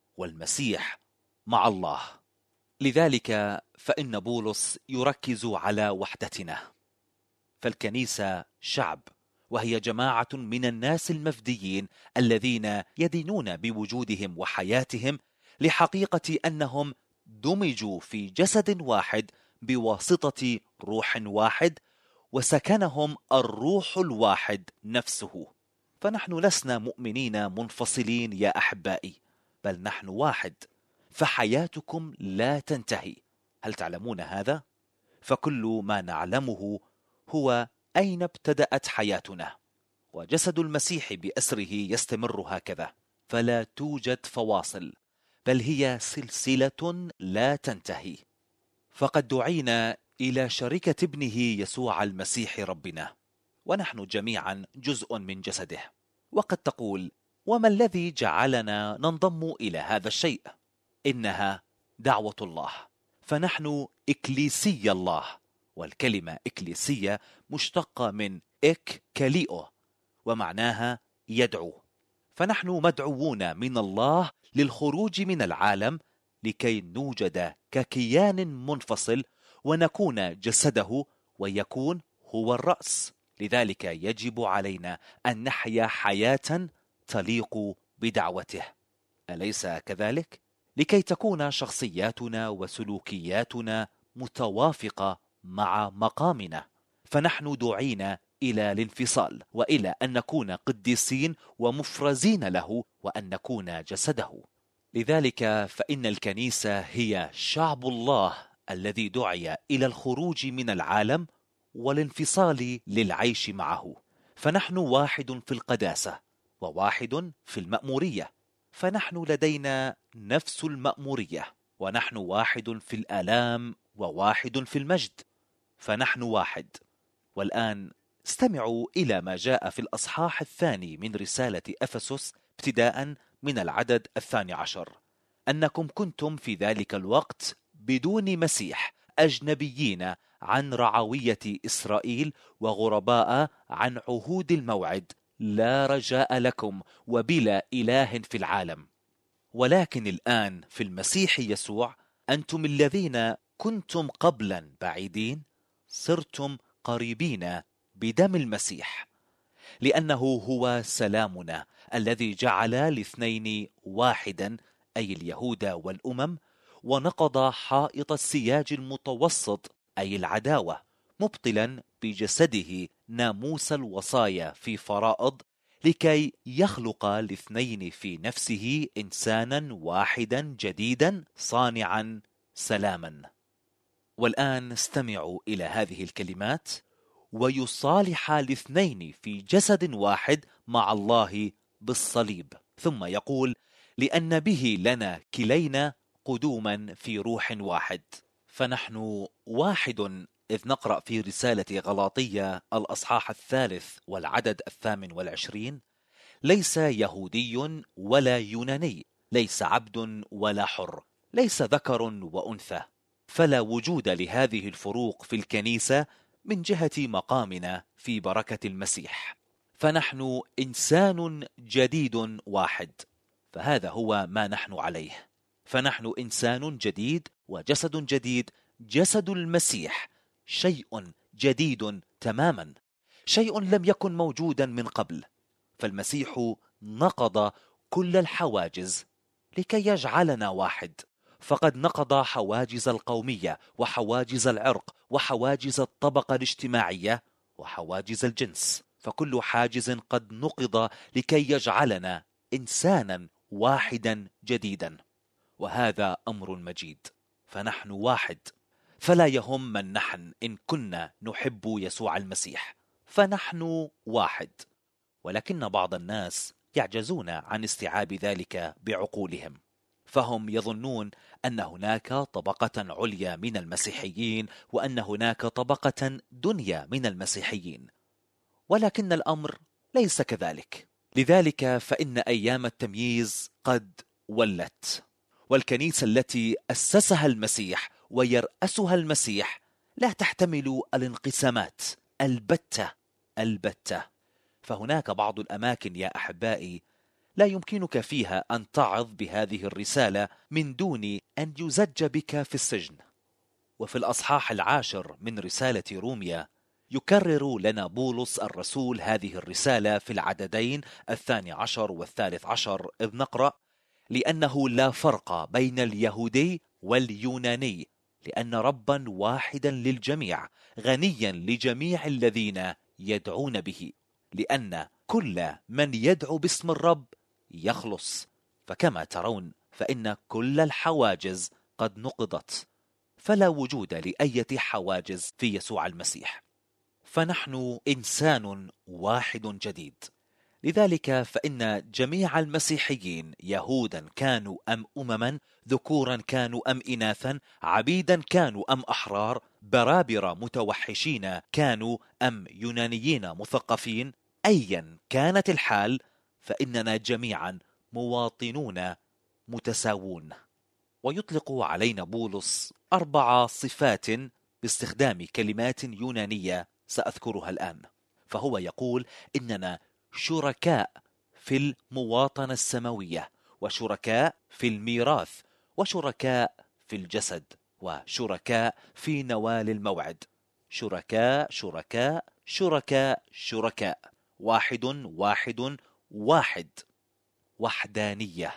والمسيح مع الله. لذلك فإن بولس يركز على وحدتنا. فالكنيسة شعب، وهي جماعة من الناس المفديين الذين يدينون بوجودهم وحياتهم لحقيقة أنهم دمجوا في جسد واحد بواسطة روح واحد، وسكنهم الروح الواحد نفسه. فنحن لسنا مؤمنين منفصلين يا أحبائي، بل نحن واحد. فحياتكم لا تنتهي. هل تعلمون هذا؟ فكل ما نعلمه هو أين ابتدأت حياتنا، وجسد المسيح بأسره يستمر هكذا، فلا توجد فواصل، بل هي سلسلة لا تنتهي. فقد دعينا إلى شركة ابنه يسوع المسيح ربنا، ونحن جميعا جزء من جسده. وقد تقول: وما الذي جعلنا ننضم إلى هذا الشيء؟ إنها دعوة الله. فنحن إكليسية الله، والكلمة إكليسية مشتقة من إك كاليئو، ومعناها يدعو. فنحن مدعوون من الله للخروج من العالم لكي نوجد ككيان منفصل، ونكون جسده، ويكون هو الرأس. لذلك يجب علينا أن نحيا حياة تليق بدعوته، أليس كذلك؟ لكي تكون شخصياتنا وسلوكياتنا متوافقة مع مقامنا. فنحن دعينا إلى الانفصال، وإلى أن نكون قديسين ومفرزين له، وأن نكون جسده. لذلك فإن الكنيسة هي شعب الله الذي دعي إلى الخروج من العالم والانفصال للعيش معه. فنحن واحد في القداسة، وواحد في المأمورية. فنحن لدينا نفس المأمورية، ونحن واحد في الآلام وواحد في المجد. فنحن واحد. والآن استمعوا إلى ما جاء في الأصحاح الثاني من رسالة أفسس ابتداء من العدد الثاني عشر: أنكم كنتم في ذلك الوقت بدون مسيح، أجنبيين عن رعوية إسرائيل، وغرباء عن عهود الموعد، لا رجاء لكم، وبلا إله في العالم. ولكن الآن في المسيح يسوع أنتم الذين كنتم قبلا بعيدين صرتم قريبين بدم المسيح، لأنه هو سلامنا الذي جعل الاثنين واحدا، أي اليهود والأمم، ونقض حائط السياج المتوسط، أي العداوة، مبطلا بجسده ناموس الوصايا في فرائض لكي يخلق الاثنين في نفسه إنسانا واحدا جديدا صانعا سلاما. والآن استمعوا إلى هذه الكلمات: ويصالح الاثنين في جسد واحد مع الله بالصليب. ثم يقول: لأن به لنا كلينا قدوما في روح واحد. فنحن واحد إذ نقرأ في رسالة غلاطية الأصحاح الثالث والعدد الثامن والعشرين: ليس يهودي ولا يوناني، ليس عبد ولا حر، ليس ذكر وأنثى، فلا وجود لهذه الفروق في الكنيسة من جهة مقامنا في بركة المسيح، فنحن إنسان جديد واحد. فهذا هو ما نحن عليه، فنحن إنسان جديد وجسد جديد، جسد المسيح شيء جديد تماما، شيء لم يكن موجودا من قبل. فالمسيح نقض كل الحواجز لكي يجعلنا واحد، فقد نقض حواجز القومية وحواجز العرق وحواجز الطبقة الاجتماعية وحواجز الجنس، فكل حاجز قد نقض لكي يجعلنا إنسانا واحدا جديدا. وهذا أمر مجيد، فنحن واحد، فلا يهم من نحن إن كنا نحب يسوع المسيح، فنحن واحد. ولكن بعض الناس يعجزون عن استيعاب ذلك بعقولهم، فهم يظنون أن هناك طبقة عليا من المسيحيين وأن هناك طبقة دنيا من المسيحيين، ولكن الأمر ليس كذلك. لذلك فإن أيام التمييز قد ولت، والكنيسة التي أسسها المسيح ويرأسها المسيح لا تحتمل الانقسامات البتة البتة. فهناك بعض الأماكن يا أحبائي لا يمكنك فيها أن تعظ بهذه الرسالة من دون أن يزج بك في السجن. وفي الأصحاح العاشر من رسالة روميا يكرر لنا بولس الرسول هذه الرسالة في العددين الثاني عشر والثالث عشر، إذ نقرأ: لأنه لا فرق بين اليهودي واليوناني، لأن ربا واحدا للجميع، غنيا لجميع الذين يدعون به، لأن كل من يدعو باسم الرب يخلص. فكما ترون فإن كل الحواجز قد نقضت، فلا وجود لأية حواجز في يسوع المسيح، فنحن إنسان واحد جديد. لذلك فإن جميع المسيحيين يهودا كانوا أم أمما، ذكورا كانوا أم إناثا، عبيدا كانوا أم أحرار، برابر متوحشين كانوا أم يونانيين مثقفين، أيا كانت الحال فإننا جميعا مواطنون متساوون. ويطلق علينا بولس أربع صفات باستخدام كلمات يونانية سأذكرها الآن. فهو يقول إننا شركاء في المواطنة السماوية، وشركاء في الميراث، وشركاء في الجسد، وشركاء في نوال الموعد. شركاء شركاء شركاء شركاء، واحد واحد واحد، وحدانية.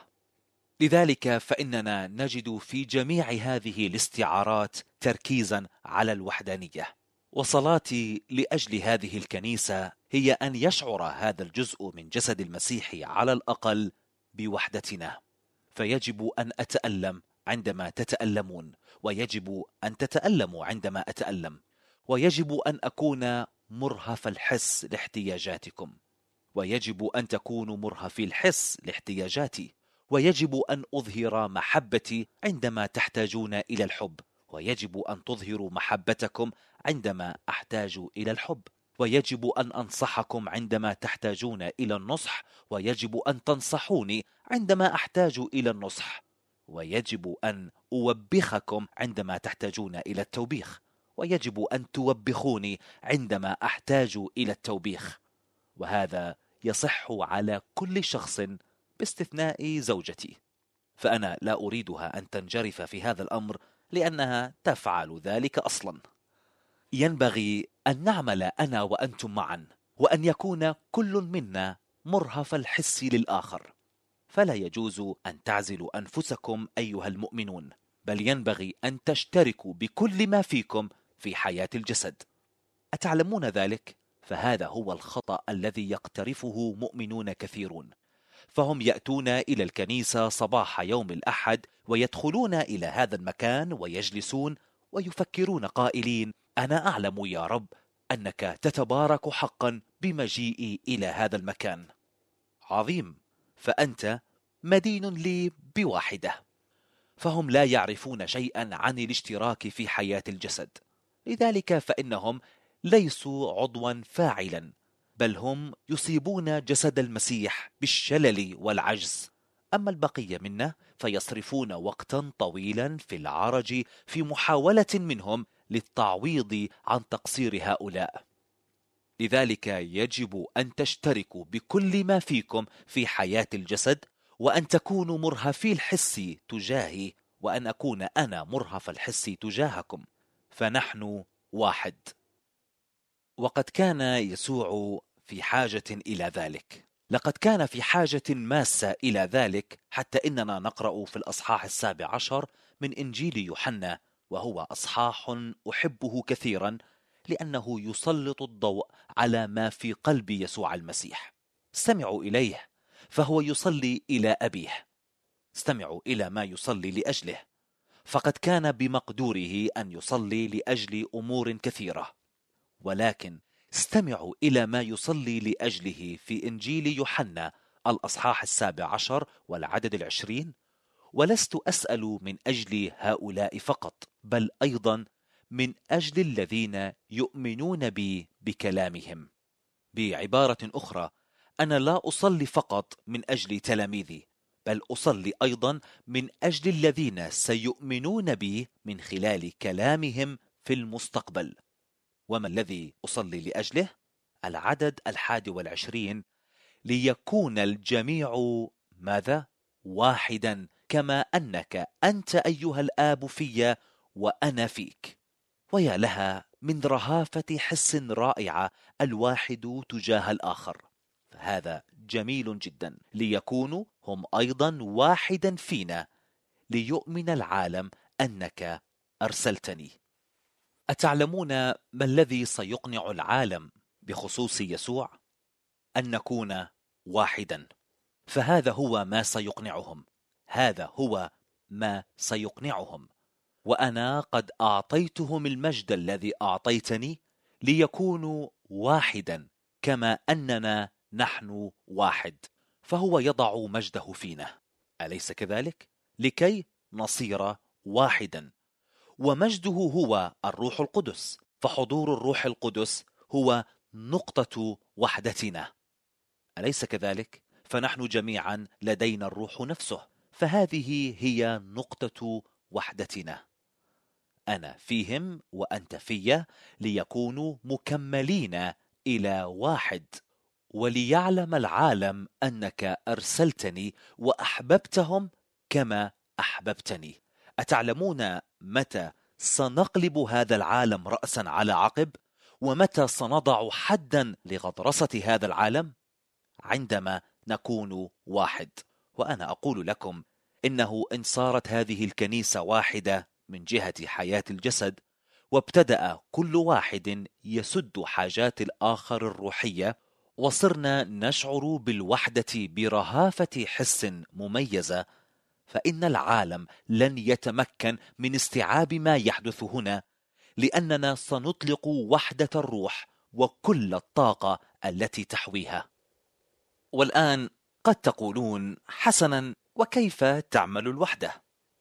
لذلك فإننا نجد في جميع هذه الاستعارات تركيزا على الوحدانية. وصلاتي لأجل هذه الكنيسة هي أن يشعر هذا الجزء من جسد المسيح على الأقل بوحدتنا. فيجب أن أتألم عندما تتألمون، ويجب أن تتألموا عندما أتألم، ويجب أن أكون مرهف الحس لاحتياجاتكم، ويجب أن تكونوا مرهفي الحس لاحتياجاتي، ويجب أن أظهر محبتي عندما تحتاجون إلى الحب، ويجب أن تظهروا محبتكم عندما أحتاج إلى الحب، ويجب أن أنصحكم عندما تحتاجون إلى النصح، ويجب أن تنصحوني عندما أحتاج إلى النصح، ويجب أن أوبخكم عندما تحتاجون إلى التوبيخ، ويجب أن توبخوني عندما أحتاج إلى التوبيخ. وهذا يصح على كل شخص باستثناء زوجتي، فأنا لا أريدها أن تنجرف في هذا الأمر لأنها تفعل ذلك أصلا. ينبغي أن نعمل أنا وأنتم معا، وأن يكون كل منا مرهف الحس للآخر. فلا يجوز أن تعزلوا أنفسكم أيها المؤمنون، بل ينبغي أن تشتركوا بكل ما فيكم في حياة الجسد. أتعلمون ذلك؟ فهذا هو الخطأ الذي يقترفه مؤمنون كثيرون، فهم يأتون إلى الكنيسة صباح يوم الأحد ويدخلون إلى هذا المكان ويجلسون ويفكرون قائلين: أنا أعلم يا رب أنك تتبارك حقا بمجيئي إلى هذا المكان. عظيم، فأنت مدين لي بواحدة. فهم لا يعرفون شيئا عن الاشتراك في حياة الجسد، لذلك فإنهم ليسوا عضوا فاعلا، بل هم يصيبون جسد المسيح بالشلل والعجز. أما البقية منا فيصرفون وقتا طويلا في العرج في محاولة منهم للتعويض عن تقصير هؤلاء. لذلك يجب أن تشتركوا بكل ما فيكم في حياة الجسد، وأن تكونوا مرهفي الحس تجاهي، وأن أكون أنا مرهف الحس تجاهكم، فنحن واحد. وقد كان يسوع في حاجة إلى ذلك، لقد كان في حاجة ماسة إلى ذلك، حتى إننا نقرأ في الأصحاح السابع عشر من إنجيل يوحنا، وهو أصحاح أحبه كثيرا لأنه يسلط الضوء على ما في قلب يسوع المسيح. استمعوا إليه، فهو يصلي إلى أبيه. استمعوا إلى ما يصلي لأجله، فقد كان بمقدوره أن يصلي لأجل أمور كثيرة، ولكن استمعوا إلى ما يصلي لأجله في إنجيل يوحنا الأصحاح السابع عشر والعدد العشرين: ولست أسأل من أجل هؤلاء فقط، بل أيضا من أجل الذين يؤمنون بي بكلامهم. بعبارة أخرى، أنا لا أصلي فقط من أجل تلاميذي، بل أصلي أيضا من أجل الذين سيؤمنون بي من خلال كلامهم في المستقبل. وما الذي أصلي لأجله؟ العدد الحادي والعشرين: ليكون الجميع ماذا؟ واحدا، كما أنك أنت أيها الآب في وأنا فيك. ويا لها من رهافة حس رائعة الواحد تجاه الآخر. فهذا جميل جدا. ليكونوا هم أيضا واحدا فينا، ليؤمن العالم أنك أرسلتني. أتعلمون ما الذي سيقنع العالم بخصوص يسوع؟ أن نكون واحدا. فهذا هو ما سيقنعهم، هذا هو ما سيقنعهم. وأنا قد أعطيتهم المجد الذي أعطيتني ليكونوا واحدا كما أننا نحن واحد. فهو يضع مجده فينا، أليس كذلك؟ لكي نصير واحدا. ومجده هو الروح القدس، فحضور الروح القدس هو نقطة وحدتنا، أليس كذلك؟ فنحن جميعا لدينا الروح نفسه، فهذه هي نقطة وحدتنا. أنا فيهم وأنت في، ليكونوا مكملين إلى واحد، وليعلم العالم أنك أرسلتني وأحببتهم كما أحببتني. أتعلمون متى سنقلب هذا العالم رأسا على عقب؟ ومتى سنضع حدا لغطرسة هذا العالم؟ عندما نكون واحد. وأنا أقول لكم إنه إن صارت هذه الكنيسة واحدة من جهة حياة الجسد، وابتدأ كل واحد يسد حاجات الآخر الروحية، وصرنا نشعر بالوحدة برهافة حس مميزة، فإن العالم لن يتمكن من استيعاب ما يحدث هنا، لأننا سنطلق وحدة الروح وكل الطاقة التي تحويها. والآن قد تقولون: حسنا، وكيف تعمل الوحدة؟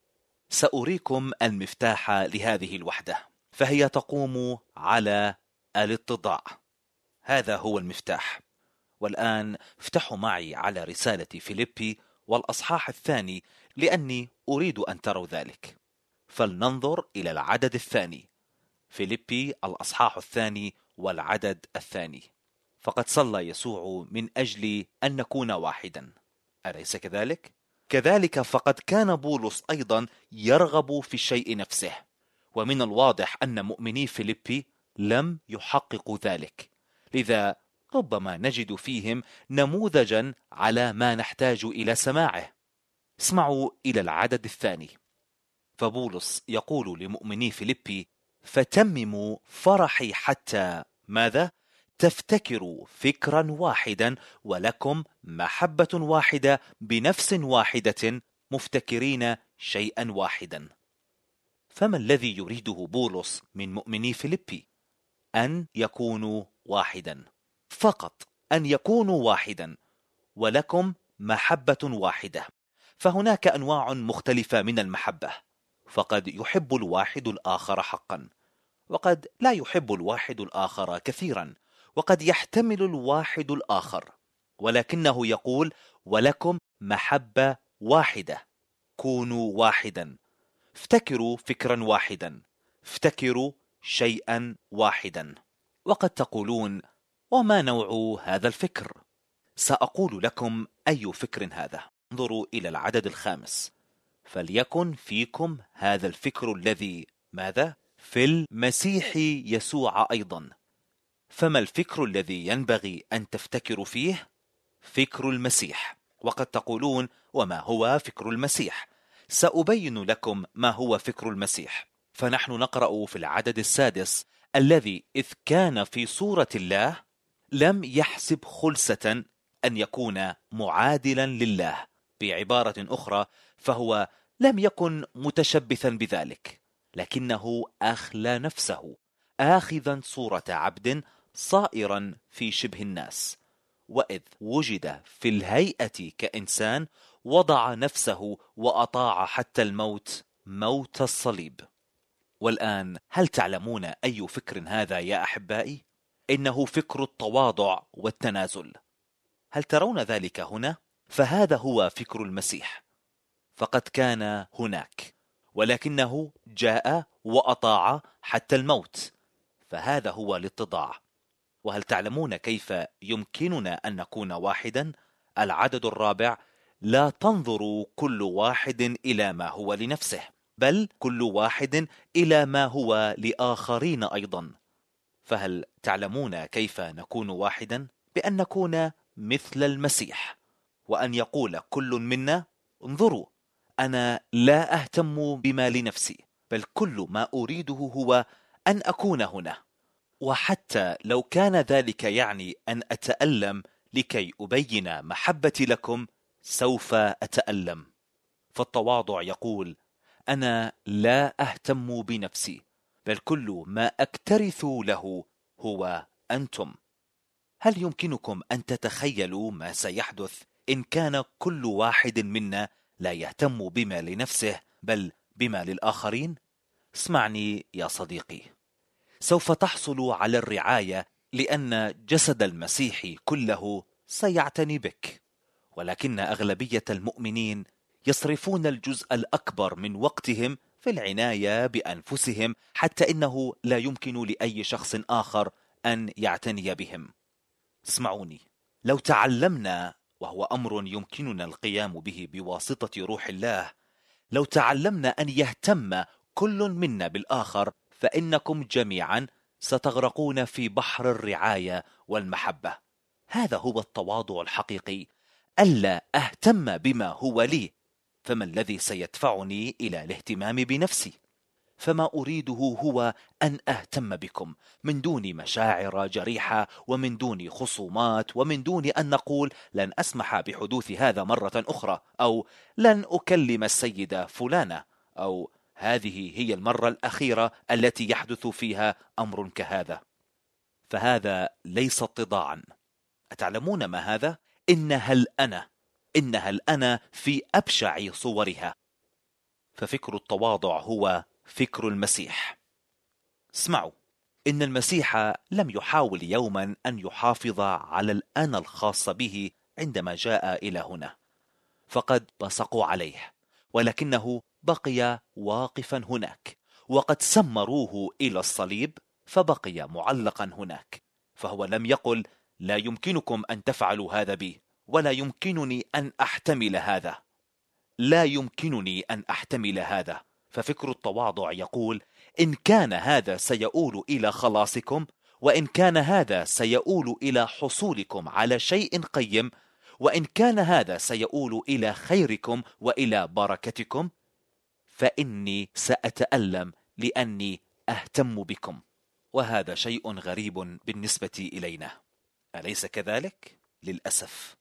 سأريكم المفتاح لهذه الوحدة، فهي تقوم على الاتضاع. هذا هو المفتاح. والآن افتحوا معي على رسالة فيليبي والأصحاح الثاني، لأني أريد أن تروا ذلك. فلننظر إلى العدد الثاني، فيليبي الأصحاح الثاني والعدد الثاني. فقد صلى يسوع من أجل أن نكون واحدا، أليس كذلك؟ كذلك فقد كان بولس أيضا يرغب في الشيء نفسه، ومن الواضح أن مؤمني فيليبي لم يحققوا ذلك، لذا ربما نجد فيهم نموذجا على ما نحتاج إلى سماعه. اسمعوا إلى العدد الثاني. فبولس يقول لمؤمني فيليبي: فتمموا فرحي حتى ماذا؟ تفتكروا فكرا واحدا ولكم محبة واحدة بنفس واحدة مفتكرين شيئا واحدا. فما الذي يريده بولس من مؤمني فيليبي؟ أن يكونوا واحدا، فقط أن يكونوا واحدا ولكم محبة واحدة. فهناك أنواع مختلفة من المحبة، فقد يحب الواحد الآخر حقا، وقد لا يحب الواحد الآخر كثيرا، وقد يحتمل الواحد الآخر، ولكنه يقول ولكم محبة واحدة. كونوا واحدا، افتكروا فكرا واحدا، افتكروا شيئا واحدا. وقد تقولون وما نوع هذا الفكر؟ سأقول لكم أي فكر هذا. انظروا إلى العدد الخامس: فليكن فيكم هذا الفكر الذي ماذا؟ في المسيح يسوع أيضا. فما الفكر الذي ينبغي أن تفتكروا فيه؟ فكر المسيح. وقد تقولون وما هو فكر المسيح؟ سأبين لكم ما هو فكر المسيح. فنحن نقرأ في العدد السادس: الذي إذ كان في صورة الله لم يحسب خلسة أن يكون معادلا لله. بعبارة أخرى، فهو لم يكن متشبثا بذلك، لكنه أخلى نفسه، آخذا صورة عبد صائرا في شبه الناس، وإذ وجد في الهيئة كإنسان وضع نفسه وأطاع حتى الموت، موت الصليب. والآن هل تعلمون أي فكر هذا يا أحبائي؟ إنه فكر التواضع والتنازل. هل ترون ذلك هنا؟ فهذا هو فكر المسيح. فقد كان هناك، ولكنه جاء وأطاع حتى الموت، فهذا هو الاتضاع. وهل تعلمون كيف يمكننا أن نكون واحدا؟ العدد الرابع: لا تنظروا كل واحد إلى ما هو لنفسه، بل كل واحد إلى ما هو لآخرين أيضا. فهل تعلمون كيف نكون واحدا؟ بأن نكون مثل المسيح، وأن يقول كل منا: انظروا، أنا لا أهتم بما لنفسي، بل كل ما أريده هو أن أكون هنا. وحتى لو كان ذلك يعني أن أتألم لكي أبين محبتي لكم، سوف أتألم. فالتواضع يقول: أنا لا أهتم بنفسي، بل كل ما أكترث له هو أنتم. هل يمكنكم أن تتخيلوا ما سيحدث إن كان كل واحد منا لا يهتم بما لنفسه بل بما للآخرين؟ اسمعني يا صديقي، سوف تحصل على الرعاية لأن جسد المسيح كله سيعتني بك، ولكن أغلبية المؤمنين يصرفون الجزء الأكبر من وقتهم في العناية بأنفسهم، حتى إنه لا يمكن لأي شخص آخر أن يعتني بهم. اسمعوني، لو تعلمنا، وهو أمر يمكننا القيام به بواسطة روح الله، لو تعلمنا أن يهتم كل منا بالآخر، فإنكم جميعا ستغرقون في بحر الرعاية والمحبة. هذا هو التواضع الحقيقي، ألا أهتم بما هو لي، فما الذي سيدفعني إلى الاهتمام بنفسي؟ فما أريده هو أن أهتم بكم من دون مشاعر جريحة، ومن دون خصومات، ومن دون أن نقول لن أسمح بحدوث هذا مرة أخرى، أو لن أكلم السيدة فلانة، أو هذه هي المرة الأخيرة التي يحدث فيها أمر كهذا. فهذا ليس اتضاعا. أتعلمون ما هذا؟ إنها الأنا، إنها الأنا في أبشع صورها. ففكر التواضع هو فكر المسيح. اسمعوا، إن المسيح لم يحاول يوما أن يحافظ على الأنا الخاص به عندما جاء إلى هنا، فقد بصقوا عليه، ولكنه بقي واقفا هناك، وقد سمروه إلى الصليب فبقي معلقا هناك. فهو لم يقل لا يمكنكم أن تفعلوا هذا بي، ولا يمكنني أن أحتمل هذا، لا يمكنني أن أحتمل هذا. ففكر التواضع يقول: إن كان هذا سيؤول إلى خلاصكم، وإن كان هذا سيؤول إلى حصولكم على شيء قيم، وإن كان هذا سيؤول إلى خيركم وإلى بركتكم، فإني سأتألم لأني أهتم بكم. وهذا شيء غريب بالنسبة إلينا، أليس كذلك؟ للأسف.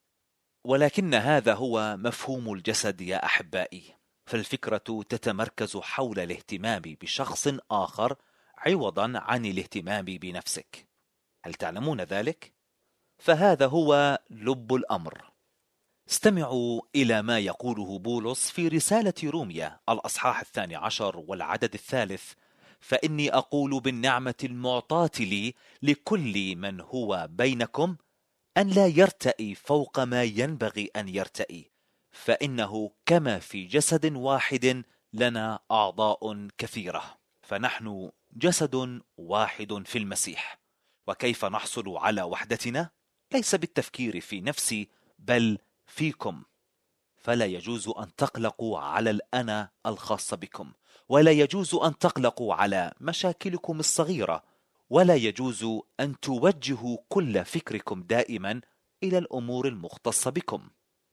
ولكن هذا هو مفهوم الجسد يا أحبائي، فالفكرة تتمركز حول الاهتمام بشخص آخر عوضا عن الاهتمام بنفسك. هل تعلمون ذلك؟ فهذا هو لب الأمر. استمعوا إلى ما يقوله بولس في رسالة روميا الأصحاح الثاني عشر والعدد الثالث: فإني أقول بالنعمة المعطاة لي لكل من هو بينكم أن لا يرتئي فوق ما ينبغي أن يرتئي، فإنه كما في جسد واحد لنا أعضاء كثيرة، فنحن جسد واحد في المسيح. وكيف نحصل على وحدتنا؟ ليس بالتفكير في نفسي بل فيكم. فلا يجوز أن تقلقوا على الأنا الخاص بكم، ولا يجوز أن تقلقوا على مشاكلكم الصغيرة، ولا يجوز أن توجهوا كل فكركم دائما إلى الأمور المختصة بكم.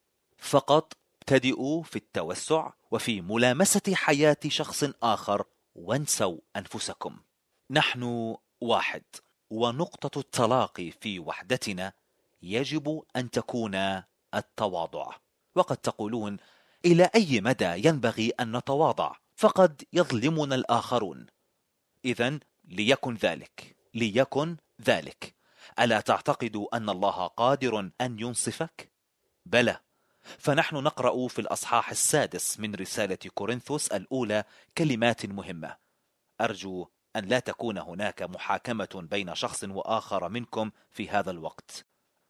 فقط ابتدئوا في التوسع وفي ملامسة حياة شخص آخر، وانسوا أنفسكم. نحن واحد، ونقطة التلاقي في وحدتنا يجب أن تكون التواضع. وقد تقولون: إلى أي مدى ينبغي أن نتواضع؟ فقد يظلمنا الآخرون. إذن ليكن ذلك، ليكن ذلك. ألا تعتقد أن الله قادر أن ينصفك؟ بلى. فنحن نقرأ في الأصحاح السادس من رسالة كورنثوس الأولى كلمات مهمة. أرجو أن لا تكون هناك محاكمة بين شخص وآخر منكم في هذا الوقت.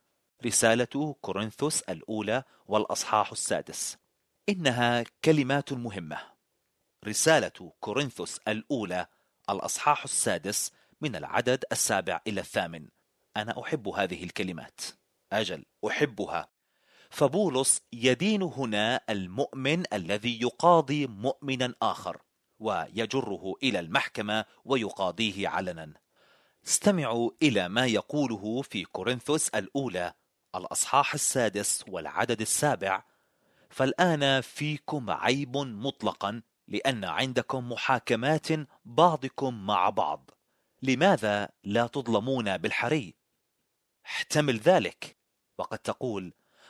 رسالة كورنثوس الأولى والأصحاح السادس، إنها كلمات مهمة. رسالة كورنثوس الأولى الأصحاح السادس من العدد السابع إلى الثامن. أنا أحب هذه الكلمات، أجل أحبها. فبولس يدين هنا المؤمن الذي يقاضي مؤمنا آخر ويجره إلى المحكمة ويقاضيه علنا. استمعوا إلى ما يقوله في كورنثوس الأولى الأصحاح السادس والعدد السابع: فالآن فيكم عيب مطلقا، لأن عندكم محاكمات بعضكم مع بعض. لماذا لا تظلمون بالحري؟ احتمل ذلك. وقد تقول: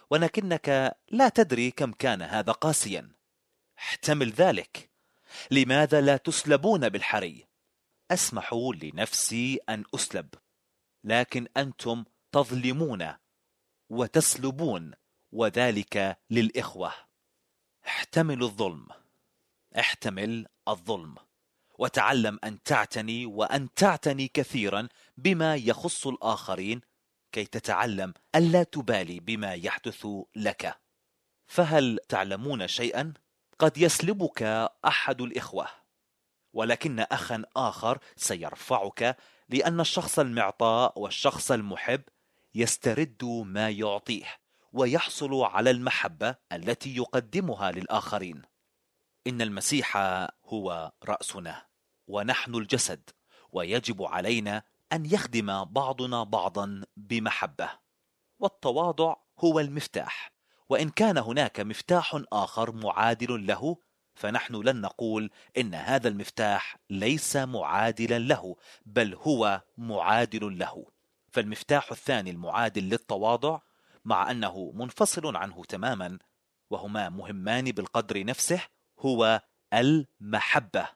ولكنك لا تدري كم كان هذا قاسيا. احتمل ذلك. لماذا لا تسلبون بالحري؟ أسمح لنفسي أن أسلب، لكن أنتم تظلمون وتسلبون، وذلك للإخوة. احتمل الظلم، احتمل الظلم، وتعلم أن تعتني وأن تعتني كثيرا بما يخص الآخرين، كي تتعلم ألا تبالي بما يحدث لك. فهل تعلمون شيئا؟ قد يسلبك أحد الإخوة، ولكن أخا آخر سيرفعك، لأن الشخص المعطاء والشخص المحب يسترد ما يعطيه ويحصل على المحبة التي يقدمها للآخرين. إن المسيح هو رأسنا ونحن الجسد، ويجب علينا أن يخدم بعضنا بعضا بمحبة. والتواضع هو المفتاح، وإن كان هناك مفتاح آخر معادل له، فنحن لن نقول إن هذا المفتاح ليس معادلا له، بل هو معادل له. فالمفتاح الثاني المعادل للتواضع، مع أنه منفصل عنه تماما وهما مهمان بالقدر نفسه، هو المحبة.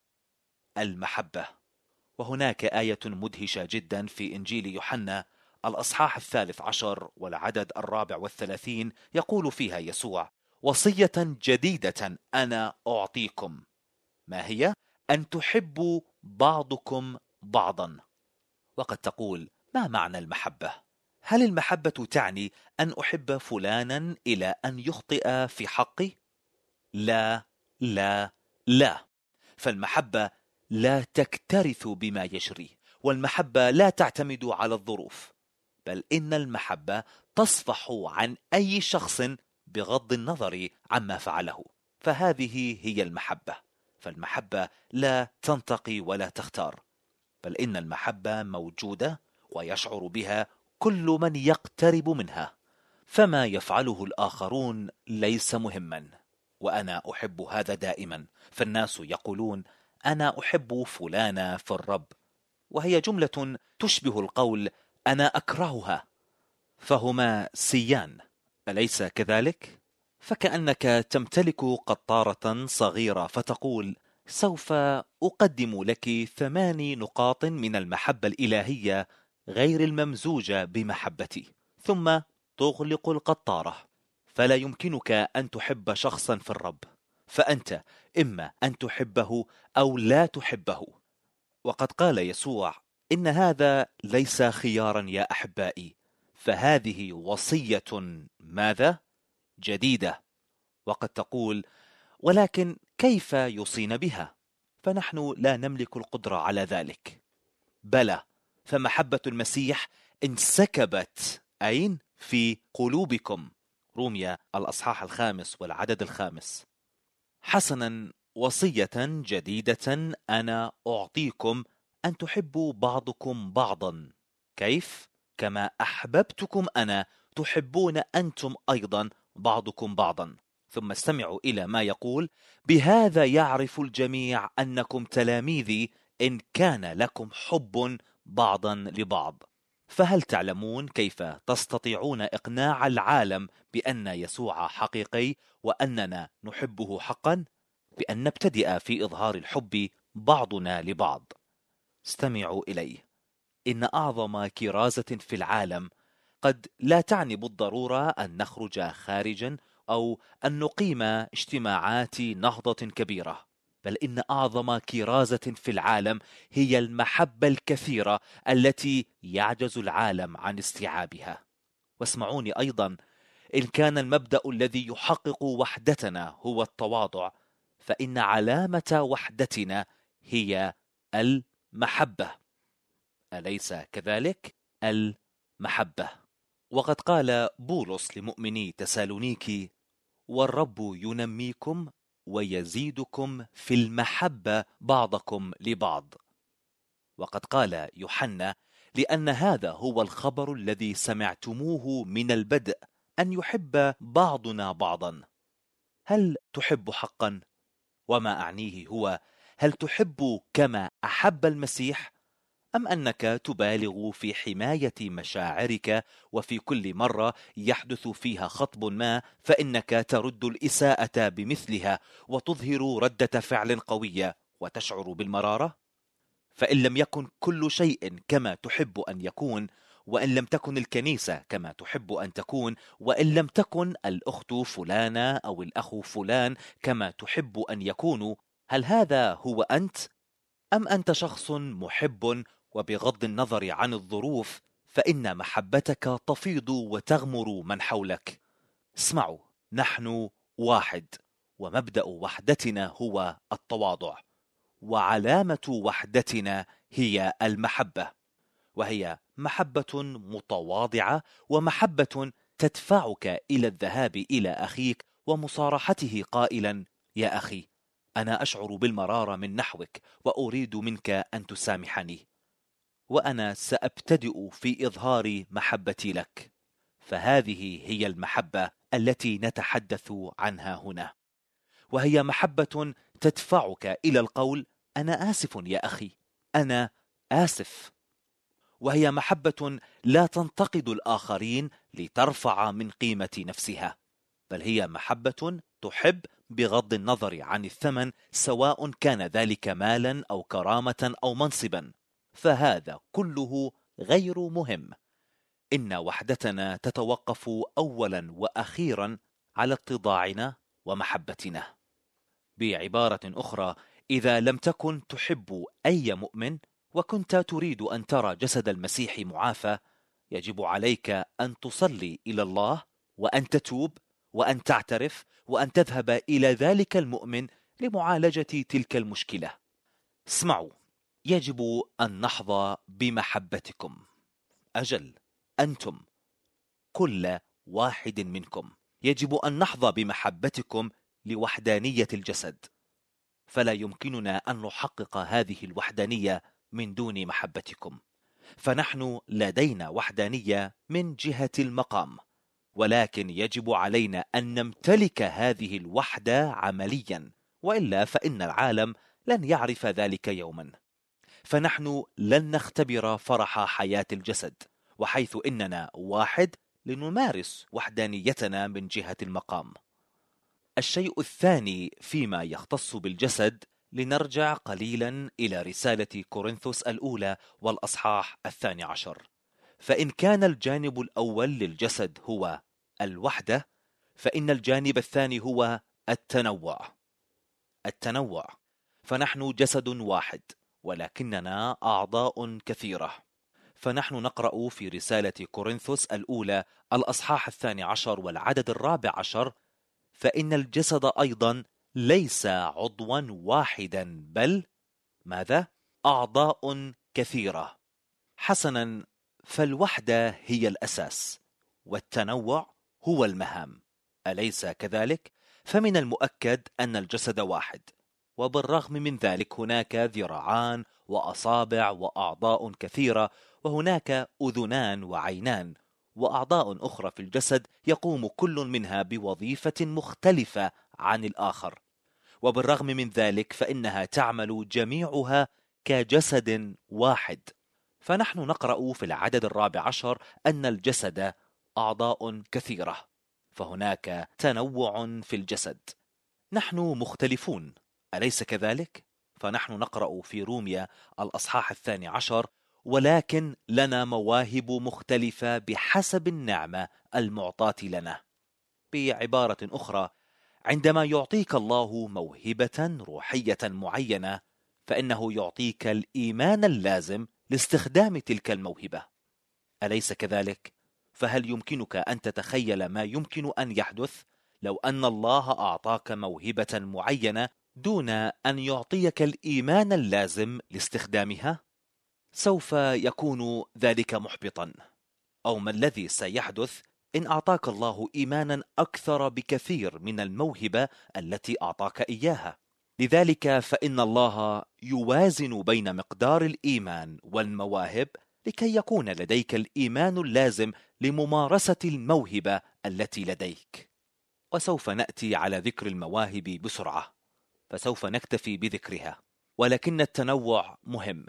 المحبة. وهناك آية مدهشة جدا في إنجيل يوحنا الأصحاح الثالث عشر والعدد الرابع والثلاثين، يقول فيها يسوع: وصية جديدة أنا أعطيكم. ما هي؟ أن تحبوا بعضكم بعضا. وقد تقول: ما معنى المحبة؟ هل المحبة تعني أن أحب فلانا إلى أن يخطئ في حقي؟ لا لا لا. فالمحبة لا تكترث بما يجري، والمحبة لا تعتمد على الظروف، بل إن المحبة تصفح عن أي شخص بغض النظر عما فعله. فهذه هي المحبة. فالمحبة لا تنتقي ولا تختار، بل إن المحبة موجودة ويشعر بها كل من يقترب منها. فما يفعله الآخرون ليس مهما، وأنا أحب هذا دائما. فالناس يقولون: أنا أحب فلانا في الرب، وهي جملة تشبه القول أنا أكرهها، فهما سيان، أليس كذلك؟ فكأنك تمتلك قطارة صغيرة فتقول سوف أقدم لك ثماني نقاط من المحبة الإلهية غير الممزوجة بمحبتي، ثم تغلق القطارة. فلا يمكنك أن تحب شخصا في الرب، فأنت إما أن تحبه أو لا تحبه. وقد قال يسوع إن هذا ليس خيارا يا أحبائي، فهذه وصية ماذا؟ جديدة. وقد تقول ولكن كيف يوصين بها؟ فنحن لا نملك القدرة على ذلك. بلى، فمحبة المسيح انسكبت أين؟ في قلوبكم. روميا الأصحاح الخامس والعدد الخامس. حسنا، وصية جديدة أنا أعطيكم، أن تحبوا بعضكم بعضا. كيف؟ كما أحببتكم أنا تحبون أنتم أيضا بعضكم بعضا. ثم استمعوا إلى ما يقول: بهذا يعرف الجميع أنكم تلاميذي إن كان لكم حب بعضا لبعض. فهل تعلمون كيف تستطيعون إقناع العالم بأن يسوع حقيقي وأننا نحبه حقا؟ بأن نبتدئ في إظهار الحب بعضنا لبعض. استمعوا إلي. إن أعظم كرازة في العالم قد لا تعني بالضرورة أن نخرج خارجا أو أن نقيم اجتماعات نهضة كبيرة، بل إن أعظم كرازة في العالم هي المحبة الكثيرة التي يعجز العالم عن استيعابها. واسمعوني أيضا، إن كان المبدأ الذي يحقق وحدتنا هو التواضع، فإن علامة وحدتنا هي المحبة، أليس كذلك؟ المحبة. وقد قال بولس لمؤمني تسالونيكي: والرب ينميكم ويزيدكم في المحبة بعضكم لبعض. وقد قال يوحنا: لأن هذا هو الخبر الذي سمعتموه من البدء، أن يحب بعضنا بعضا. هل تحب حقا؟ وما أعنيه هو: هل تحب كما أحب المسيح؟ أم أنك تبالغ في حماية مشاعرك، وفي كل مرة يحدث فيها خطب ما فإنك ترد الإساءة بمثلها وتظهر ردة فعل قوية وتشعر بالمرارة؟ فإن لم يكن كل شيء كما تحب أن يكون، وإن لم تكن الكنيسة كما تحب أن تكون، وإن لم تكن الأخت فلانة أو الأخ فلان كما تحب أن يكونوا، هل هذا هو أنت؟ أم أنت شخص محب وبغض النظر عن الظروف فإن محبتك تفيض وتغمر من حولك؟ اسمعوا، نحن واحد، ومبدأ وحدتنا هو التواضع، وعلامة وحدتنا هي المحبة، وهي محبة متواضعة ومحبة تدفعك إلى الذهاب إلى أخيك ومصارحته قائلا: يا أخي، أنا أشعر بالمرارة من نحوك وأريد منك أن تسامحني، وأنا سأبتدئ في إظهار محبتي لك. فهذه هي المحبة التي نتحدث عنها هنا، وهي محبة تدفعك إلى القول: أنا آسف يا أخي، أنا آسف. وهي محبة لا تنتقد الآخرين لترفع من قيمة نفسها، بل هي محبة تحب بغض النظر عن الثمن، سواء كان ذلك مالا أو كرامة أو منصبا، فهذا كله غير مهم. إن وحدتنا تتوقف أولا وأخيرا على اتضاعنا ومحبتنا. بعبارة أخرى، إذا لم تكن تحب أي مؤمن وكنت تريد أن ترى جسد المسيح معافى، يجب عليك أن تصلي إلى الله وأن تتوب وأن تعترف وأن تذهب إلى ذلك المؤمن لمعالجة تلك المشكلة. اسمعوا، يجب أن نحظى بمحبتكم. أجل، أنتم كل واحد منكم يجب أن نحظى بمحبتكم لوحدانية الجسد، فلا يمكننا أن نحقق هذه الوحدانية من دون محبتكم. فنحن لدينا وحدانية من جهة المقام، ولكن يجب علينا أن نمتلك هذه الوحدة عمليا، وإلا فإن العالم لن يعرف ذلك يوما. فنحن لن نختبر فرح حياة الجسد، وحيث إننا واحد لنمارس وحدانيتنا من جهة المقام. الشيء الثاني فيما يختص بالجسد، لنرجع قليلا إلى رسالة كورنثوس الأولى والأصحاح الثاني عشر. فإن كان الجانب الأول للجسد هو الوحدة، فإن الجانب الثاني هو التنوع. التنوع، فنحن جسد واحد ولكننا أعضاء كثيرة. فنحن نقرأ في رسالة كورنثوس الأولى الأصحاح الثاني عشر والعدد الرابع عشر: فإن الجسد أيضا ليس عضوا واحدا، بل ماذا؟ أعضاء كثيرة. حسنا، فالوحدة هي الأساس والتنوع هو المهام، أليس كذلك؟ فمن المؤكد أن الجسد واحد، وبالرغم من ذلك هناك ذراعان وأصابع وأعضاء كثيرة، وهناك أذنان وعينان وأعضاء أخرى في الجسد يقوم كل منها بوظيفة مختلفة عن الآخر، وبالرغم من ذلك فإنها تعمل جميعها كجسد واحد. فنحن نقرأ في العدد الرابع عشر أن الجسد أعضاء كثيرة، فهناك تنوع في الجسد. نحن مختلفون، أليس كذلك؟ فنحن نقرأ في روميا الأصحاح الثاني عشر: ولكن لنا مواهب مختلفة بحسب النعمة المعطاة لنا. بعبارة أخرى، عندما يعطيك الله موهبة روحية معينة، فإنه يعطيك الإيمان اللازم لاستخدام تلك الموهبة، أليس كذلك؟ فهل يمكنك أن تتخيل ما يمكن أن يحدث لو أن الله أعطاك موهبة معينة دون أن يعطيك الإيمان اللازم لاستخدامها؟ سوف يكون ذلك محبطا. أو ما الذي سيحدث إن أعطاك الله إيمانا أكثر بكثير من الموهبة التي أعطاك إياها؟ لذلك فإن الله يوازن بين مقدار الإيمان والمواهب لكي يكون لديك الإيمان اللازم لممارسة الموهبة التي لديك. وسوف نأتي على ذكر المواهب بسرعة، فسوف نكتفي بذكرها، ولكن التنوع مهم.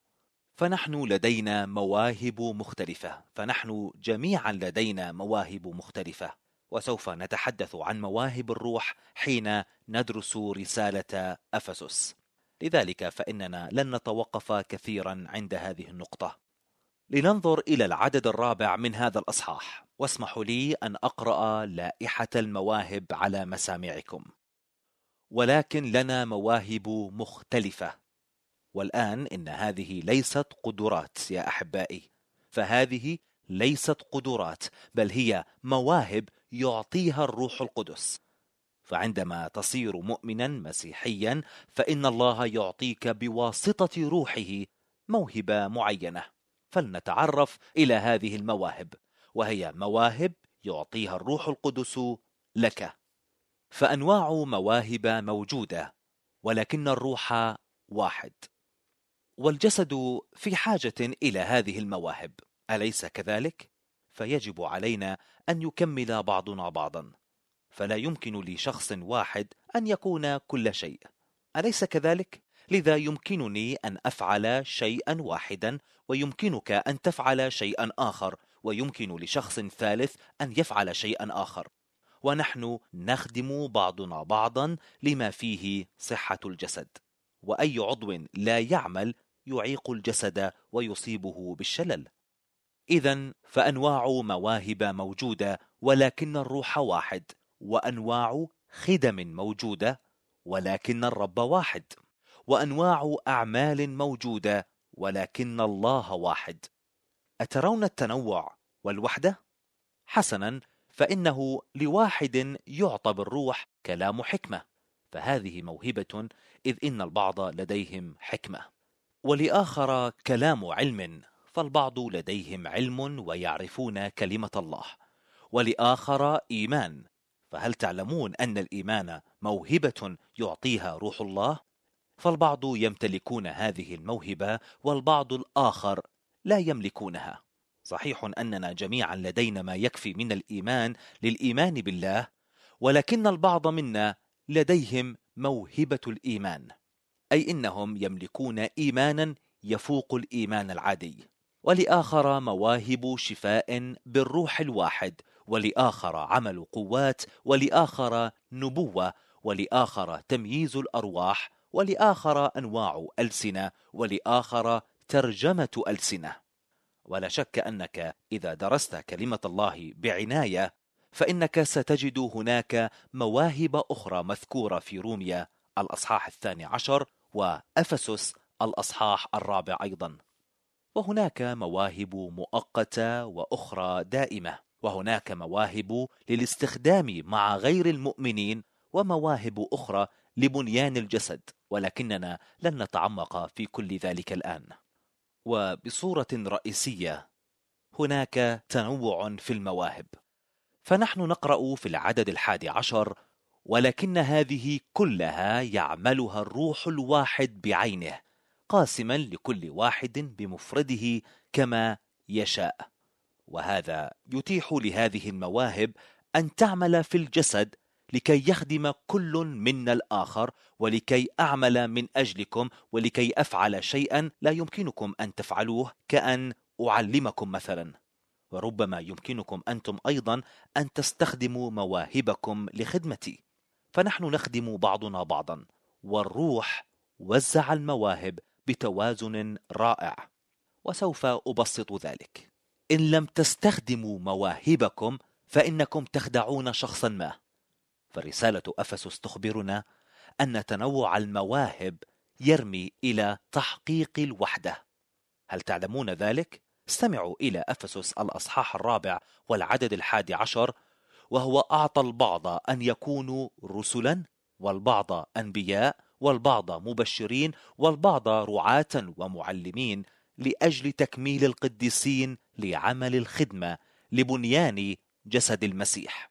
فنحن لدينا مواهب مختلفة، فنحن جميعا لدينا مواهب مختلفة، وسوف نتحدث عن مواهب الروح حين ندرس رسالة أفسس. لذلك فإننا لن نتوقف كثيرا عند هذه النقطة. لننظر إلى العدد الرابع من هذا الأصحاح، واسمحوا لي أن أقرأ لائحة المواهب على مسامعكم. ولكن لنا مواهب مختلفة. والآن إن هذه ليست قدرات يا أحبائي، فهذه ليست قدرات، بل هي مواهب يعطيها الروح القدس. فعندما تصير مؤمنا مسيحيا فإن الله يعطيك بواسطة روحه موهبة معينة. فلنتعرف إلى هذه المواهب، وهي مواهب يعطيها الروح القدس لك. فأنواع مواهب موجودة، ولكن الروح واحد، والجسد في حاجة إلى هذه المواهب، أليس كذلك؟ فيجب علينا أن يكمل بعضنا بعضا، فلا يمكن لشخص واحد أن يكون كل شيء، أليس كذلك؟ لذا يمكنني أن أفعل شيئا واحدا، ويمكنك أن تفعل شيئا آخر، ويمكن لشخص ثالث أن يفعل شيئا آخر، ونحن نخدم بعضنا بعضا لما فيه صحة الجسد. وأي عضو لا يعمل يعيق الجسد ويصيبه بالشلل. إذن فأنواع مواهب موجودة، ولكن الروح واحد، وأنواع خدم موجودة، ولكن الرب واحد، وأنواع أعمال موجودة، ولكن الله واحد. أترون التنوع والوحدة؟ حسنا، فإنه لواحد يعطى بالروح كلام حكمة، فهذه موهبة، إذ إن البعض لديهم حكمة، ولآخر كلام علم، فالبعض لديهم علم ويعرفون كلمة الله، ولآخر إيمان. فهل تعلمون أن الإيمان موهبة يعطيها روح الله؟ فالبعض يمتلكون هذه الموهبة، والبعض الآخر لا يملكونها. صحيح أننا جميعا لدينا ما يكفي من الإيمان للإيمان بالله، ولكن البعض منا لديهم موهبة الإيمان، أي إنهم يملكون إيمانا يفوق الإيمان العادي، ولآخر مواهب شفاء بالروح الواحد، ولآخر عمل قوات، ولآخر نبوة، ولآخر تمييز الأرواح، ولآخر أنواع ألسنة، ولآخر ترجمة ألسنة. ولا شك أنك إذا درست كلمة الله بعناية فإنك ستجد هناك مواهب أخرى مذكورة في روميا الأصحاح الثاني عشر وأفسس الأصحاح الرابع أيضا. وهناك مواهب مؤقتة وأخرى دائمة، وهناك مواهب للاستخدام مع غير المؤمنين، ومواهب أخرى لبنيان الجسد، ولكننا لن نتعمق في كل ذلك الآن. وبصورة رئيسية هناك تنوع في المواهب، فنحن نقرأ في العدد الحادي عشر: ولكن هذه كلها يعملها الروح الواحد بعينه، قاسما لكل واحد بمفرده كما يشاء. وهذا يتيح لهذه المواهب أن تعمل في الجسد لكي يخدم كل منا الآخر، ولكي أعمل من أجلكم، ولكي أفعل شيئا لا يمكنكم أن تفعلوه، كأن أعلمكم مثلا. وربما يمكنكم أنتم أيضا أن تستخدموا مواهبكم لخدمتي، فنحن نخدم بعضنا بعضا، والروح وزع المواهب بتوازن رائع. وسوف أبسط ذلك: إن لم تستخدموا مواهبكم فإنكم تخدعون شخصا ما. فرسالة أفسس تخبرنا أن تنوع المواهب يرمي إلى تحقيق الوحدة. هل تعلمون ذلك؟ استمعوا إلى أفسس الأصحاح الرابع والعدد الحادي عشر: وهو أعطى البعض أن يكونوا رسلا، والبعض أنبياء، والبعض مبشرين، والبعض رعاة ومعلمين، لأجل تكميل القديسين لعمل الخدمة لبنيان جسد المسيح.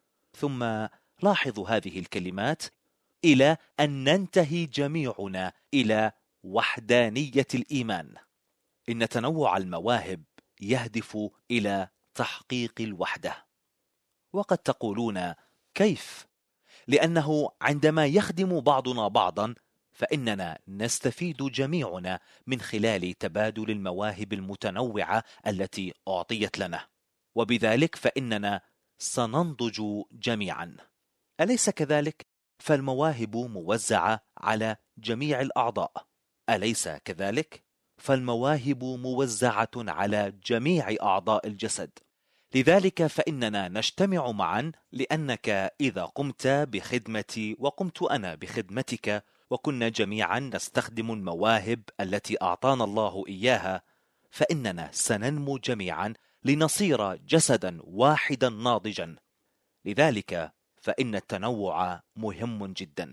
ثم لاحظوا هذه الكلمات: إلى أن ننتهي جميعنا إلى وحدانية الإيمان. إن تنوع المواهب يهدف إلى تحقيق الوحدة. وقد تقولون: كيف؟ لأنه عندما يخدم بعضنا بعضا فإننا نستفيد جميعنا من خلال تبادل المواهب المتنوعة التي أعطيت لنا، وبذلك فإننا سننضج جميعا. أليس كذلك؟ فالمواهب موزعة على جميع الأعضاء، أليس كذلك؟ فالمواهب موزعة على جميع أعضاء الجسد. لذلك فإننا نجتمع معا، لأنك إذا قمت بخدمتي وقمت أنا بخدمتك، وكنا جميعا نستخدم المواهب التي أعطانا الله إياها، فإننا سننمو جميعا لنصير جسدا واحدا ناضجا. لذلك فإن التنوع مهم جدا.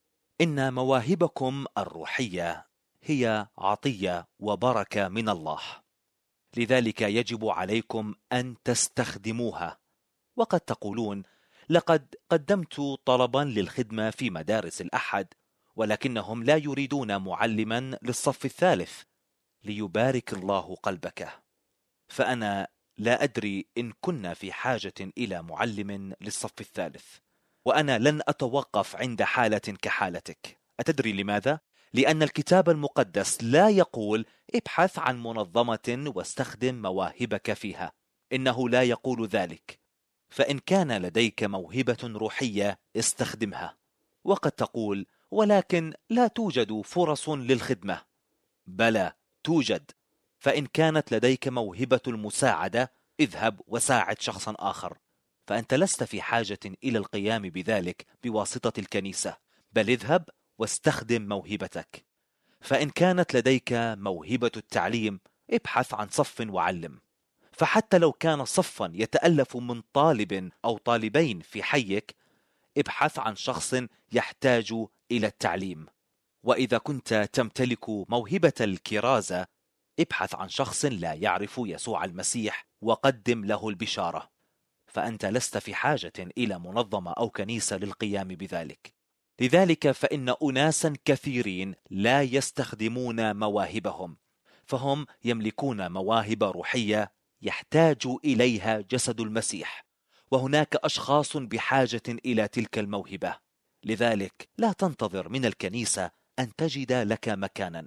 إن مواهبكم الروحية هي عطية وبركة من الله، لذلك يجب عليكم أن تستخدموها. وقد تقولون: لقد قدمت طلبا للخدمة في مدارس الأحد، ولكنهم لا يريدون معلما للصف الثالث. ليبارك الله قلبك. فأنا لا أدري إن كنا في حاجة إلى معلم للصف الثالث، وأنا لن أتوقف عند حالة كحالتك. أتدري لماذا؟ لأن الكتاب المقدس لا يقول ابحث عن منظمة واستخدم مواهبك فيها، إنه لا يقول ذلك. فإن كان لديك موهبة روحية استخدمها. وقد تقول: ولكن لا توجد فرص للخدمة. بلى توجد. فإن كانت لديك موهبة المساعدة اذهب وساعد شخصا آخر، فأنت لست في حاجة إلى القيام بذلك بواسطة الكنيسة، بل اذهب واستخدم موهبتك. فإن كانت لديك موهبة التعليم ابحث عن صف وعلم. فحتى لو كان صفا يتألف من طالب أو طالبين في حيك، ابحث عن شخص يحتاج إلى التعليم. وإذا كنت تمتلك موهبة الكرازة ابحث عن شخص لا يعرف يسوع المسيح وقدم له البشارة. فأنت لست في حاجة إلى منظمة أو كنيسة للقيام بذلك. لذلك فإن أناسا كثيرين لا يستخدمون مواهبهم، فهم يملكون مواهب روحية يحتاج إليها جسد المسيح، وهناك أشخاص بحاجة إلى تلك الموهبة. لذلك لا تنتظر من الكنيسة أن تجد لك مكانا،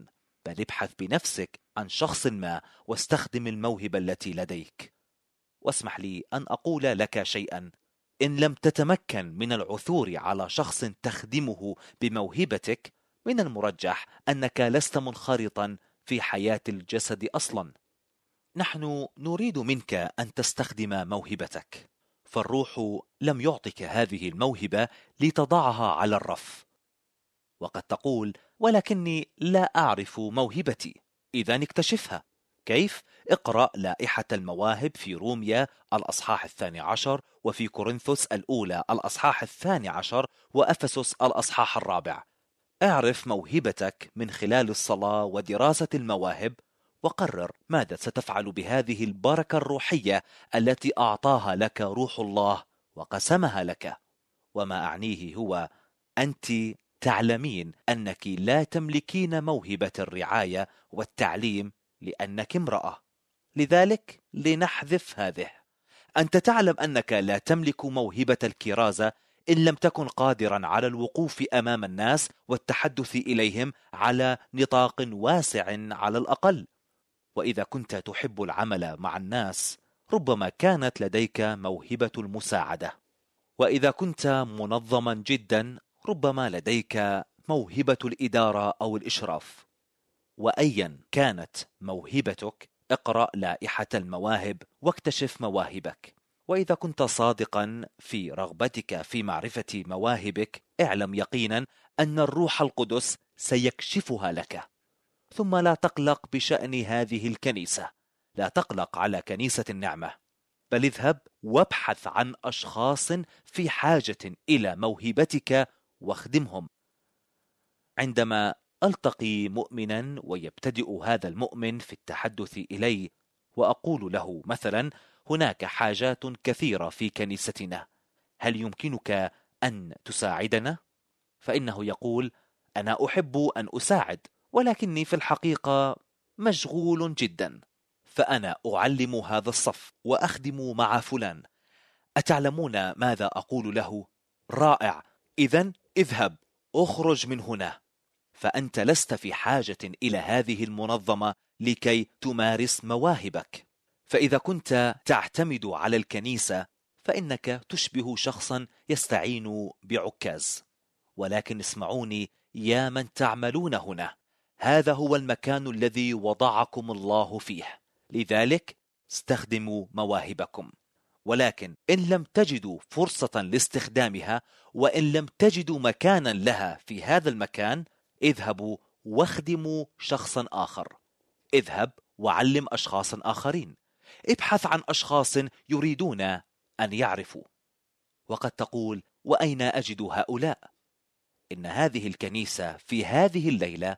بل ابحث بنفسك عن شخص ما واستخدم الموهبة التي لديك. واسمح لي أن أقول لك شيئا: إن لم تتمكن من العثور على شخص تخدمه بموهبتك، من المرجح أنك لست منخرطا في حياة الجسد أصلا. نحن نريد منك أن تستخدم موهبتك، فالروح لم يعطك هذه الموهبة لتضعها على الرف. وقد تقول: ولكني لا أعرف موهبتي. إذن اكتشفها. كيف؟ اقرأ لائحة المواهب في روميا الأصحاح الثاني عشر، وفي كورنثوس الأولى الأصحاح الثاني عشر، وأفسس الأصحاح الرابع. اعرف موهبتك من خلال الصلاة ودراسة المواهب، وقرر ماذا ستفعل بهذه البركة الروحية التي أعطاها لك روح الله وقسمها لك. وما أعنيه هو: أنت تعلمين أنك لا تملكين موهبة الرعاية والتعليم لأنك امرأة، لذلك لنحذف هذه. أنت تعلم أنك لا تملك موهبة الكرازة إن لم تكن قادرا على الوقوف أمام الناس والتحدث إليهم على نطاق واسع على الأقل. وإذا كنت تحب العمل مع الناس، ربما كانت لديك موهبة المساعدة. وإذا كنت منظما جدا، ربما لديك موهبة الإدارة أو الإشراف. وأيا كانت موهبتك، اقرأ لائحة المواهب واكتشف مواهبك. وإذا كنت صادقا في رغبتك في معرفة مواهبك، اعلم يقينا أن الروح القدس سيكشفها لك. ثم لا تقلق بشأن هذه الكنيسة، لا تقلق على كنيسة النعمة، بل اذهب وابحث عن أشخاص في حاجة إلى موهبتك واخدمهم. عندما ألتقي مؤمنا ويبتدئ هذا المؤمن في التحدث إلي وأقول له مثلا: هناك حاجات كثيرة في كنيستنا، هل يمكنك أن تساعدنا؟ فإنه يقول: أنا أحب أن أساعد، ولكني في الحقيقة مشغول جدا. فأنا أعلم هذا الصف وأخدم مع فلان. أتعلمون ماذا أقول له؟ رائع، إذن اذهب، أخرج من هنا. فأنت لست في حاجة إلى هذه المنظمة لكي تمارس مواهبك. فإذا كنت تعتمد على الكنيسة، فإنك تشبه شخصا يستعين بعكاز. ولكن اسمعوني يا من تعملون هنا، هذا هو المكان الذي وضعكم الله فيه، لذلك استخدموا مواهبكم. ولكن إن لم تجدوا فرصة لاستخدامها، وإن لم تجدوا مكانا لها في هذا المكان، اذهبوا واخدموا شخصا آخر. اذهب وعلم أشخاصا آخرين. ابحث عن أشخاص يريدون أن يعرفوا. وقد تقول: وأين أجد هؤلاء؟ إن هذه الكنيسة في هذه الليلة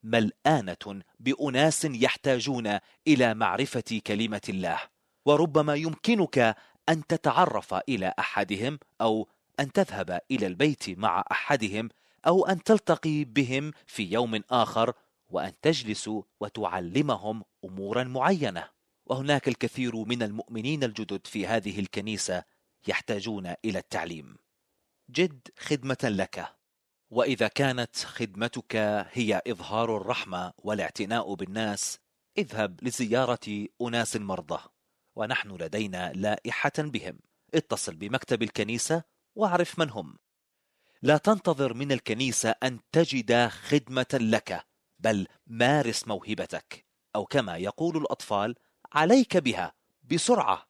ملآنة بأناس يحتاجون إلى معرفة كلمة الله، وربما يمكنك أن تتعرف إلى أحدهم، أو أن تذهب إلى البيت مع أحدهم، أو أن تلتقي بهم في يوم آخر وأن تجلسوا وتعلمهم أمورا معينة. وهناك الكثير من المؤمنين الجدد في هذه الكنيسة يحتاجون إلى التعليم. جد خدمة لك. وإذا كانت خدمتك هي إظهار الرحمة والاعتناء بالناس، اذهب لزيارة أناس مرضى، ونحن لدينا لائحة بهم. اتصل بمكتب الكنيسة واعرف من هم. لا تنتظر من الكنيسة أن تجد خدمة لك، بل مارس موهبتك، أو كما يقول الأطفال: عليك بها بسرعة.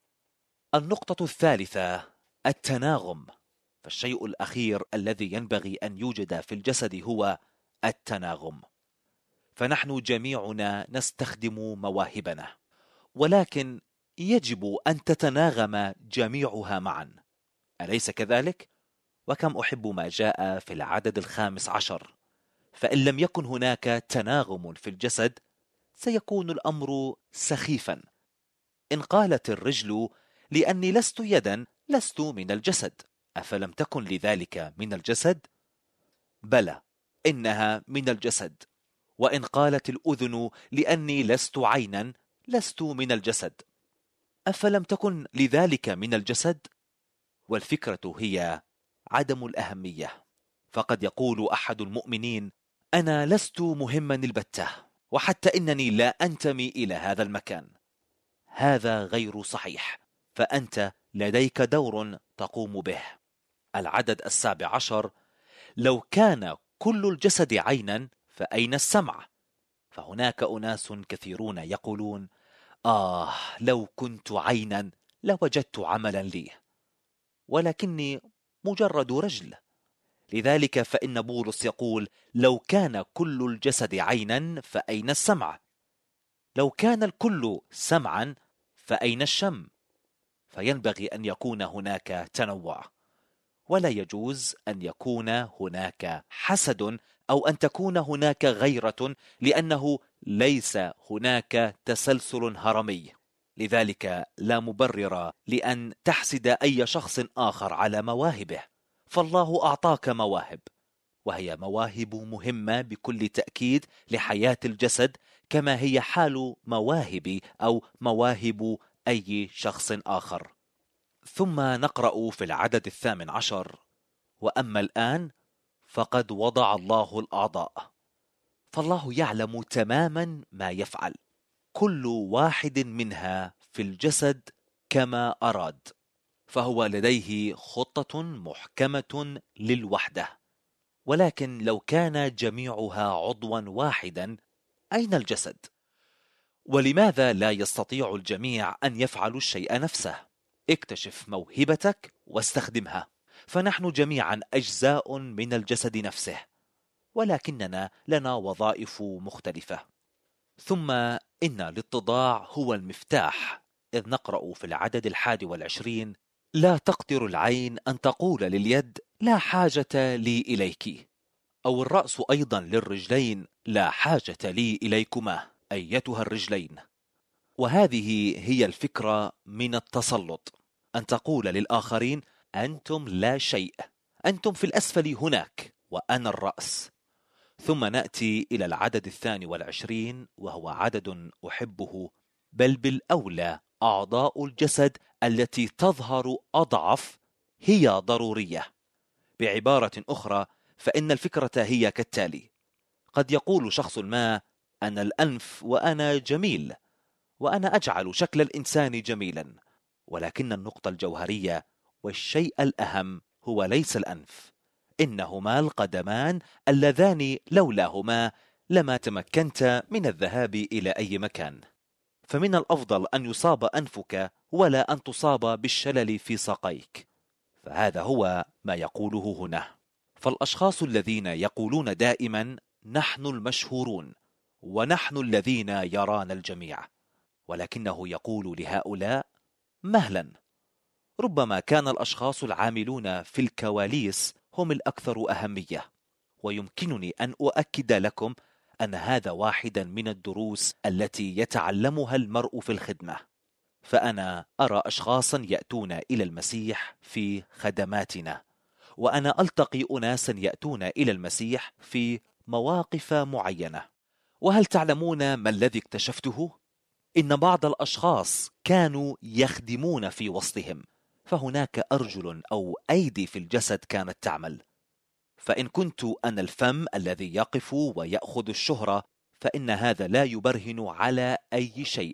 النقطة الثالثة: التناغم. فالشيء الأخير الذي ينبغي أن يوجد في الجسد هو التناغم. فنحن جميعنا نستخدم مواهبنا، ولكن يجب أن تتناغم جميعها معا، أليس كذلك؟ وكم أحب ما جاء في العدد الخامس عشر: فإن لم يكن هناك تناغم في الجسد، سيكون الأمر سخيفا. إن قالت الرجل: لأني لست يدا، لست من الجسد، أفلم تكن لذلك من الجسد؟ بلى، إنها من الجسد. وإن قالت الأذن: لأني لست عينا، لست من الجسد، أفلم تكن لذلك من الجسد؟ والفكرة هي عدم الأهمية. فقد يقول أحد المؤمنين: أنا لست مهما البتة، وحتى إنني لا أنتمي إلى هذا المكان. هذا غير صحيح، فأنت لديك دور تقوم به. العدد السابع عشر: لو كان كل الجسد عينا فأين السمع؟ فهناك أناس كثيرون يقولون: آه لو كنت عينا لوجدت عملا لي، ولكني مجرد رجل. لذلك فإن بولس يقول: لو كان كل الجسد عينا فأين السمع؟ لو كان الكل سمعا فأين الشم؟ فينبغي أن يكون هناك تنوع، ولا يجوز أن يكون هناك حسد أو أن تكون هناك غيرة، لأنه ليس هناك تسلسل هرمي. لذلك لا مبرر لأن تحسد أي شخص آخر على مواهبه، فالله أعطاك مواهب، وهي مواهب مهمة بكل تأكيد لحياة الجسد، كما هي حال مواهب أو مواهب أي شخص آخر. ثم نقرأ في العدد الثامن عشر: وأما الآن فقد وضع الله الأعضاء، فالله يعلم تماما ما يفعل، كل واحد منها في الجسد كما أراد، فهو لديه خطة محكمة للوحدة. ولكن لو كان جميعها عضوا واحدا أين الجسد؟ ولماذا لا يستطيع الجميع أن يفعلوا الشيء نفسه؟ اكتشف موهبتك واستخدمها، فنحن جميعا أجزاء من الجسد نفسه، ولكننا لنا وظائف مختلفة. ثم إن الاتضاع هو المفتاح، إذ نقرأ في العدد الحادي والعشرين: لا تقدر العين أن تقول لليد لا حاجة لي إليك، أو الرأس أيضا للرجلين لا حاجة لي إليكما أيتها الرجلين. وهذه هي الفكرة من التسلط، أن تقول للآخرين: أنتم لا شيء، أنتم في الأسفل هناك وأنا الرأس. ثم نأتي إلى العدد الثاني والعشرين، وهو عدد أحبه: بل بالأولى أعضاء الجسد التي تظهر أضعف هي ضرورية. بعبارة أخرى، فإن الفكرة هي كالتالي: قد يقول شخص ما: أنا الأنف وأنا جميل، وأنا أجعل شكل الإنسان جميلا، ولكن النقطة الجوهرية والشيء الأهم هو ليس الأنف، إنهما القدمان اللذان لولاهما لما تمكنت من الذهاب إلى أي مكان. فمن الأفضل أن يصاب أنفك ولا أن تصاب بالشلل في ساقيك. فهذا هو ما يقوله هنا. فالأشخاص الذين يقولون دائما نحن المشهورون ونحن الذين يرانا الجميع، ولكنه يقول لهؤلاء: مهلا، ربما كان الأشخاص العاملون في الكواليس هم الأكثر أهمية. ويمكنني أن أؤكد لكم أن هذا واحدا من الدروس التي يتعلمها المرء في الخدمة. فأنا أرى أشخاصا يأتون إلى المسيح في خدماتنا، وأنا ألتقي أناسا يأتون إلى المسيح في مواقف معينة. وهل تعلمون ما الذي اكتشفته؟ إن بعض الأشخاص كانوا يخدمون في وسطهم، فهناك أرجل أو أيدي في الجسد كانت تعمل. فإن كنت أنا الفم الذي يقف ويأخذ الشهرة، فإن هذا لا يبرهن على أي شيء،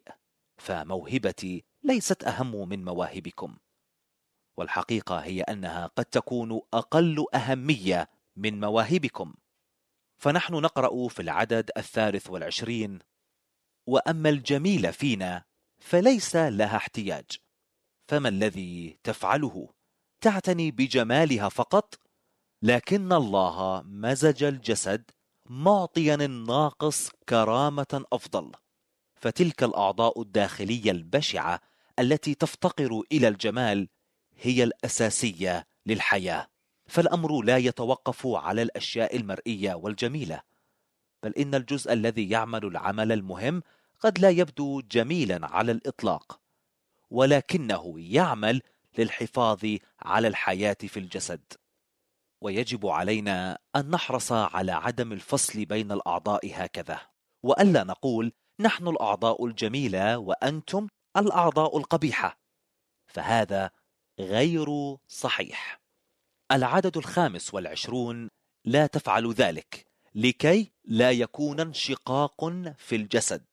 فموهبتي ليست أهم من مواهبكم. والحقيقة هي أنها قد تكون أقل أهمية من مواهبكم. فنحن نقرأ في العدد الثالث والعشرين: وأما الجميل فينا فليس لها احتياج، فما الذي تفعله؟ تعتني بجمالها فقط؟ لكن الله مزج الجسد معطيا الناقص كرامة أفضل. فتلك الأعضاء الداخلية البشعة التي تفتقر إلى الجمال هي الأساسية للحياة. فالأمر لا يتوقف على الأشياء المرئية والجميلة، بل إن الجزء الذي يعمل العمل المهم قد لا يبدو جميلا على الإطلاق، ولكنه يعمل للحفاظ على الحياة في الجسد. ويجب علينا أن نحرص على عدم الفصل بين الأعضاء هكذا، وألا نقول نحن الأعضاء الجميلة وأنتم الأعضاء القبيحة، فهذا غير صحيح. العدد الخامس والعشرون: لا تفعلوا ذلك، لكي لا يكون انشقاق في الجسد،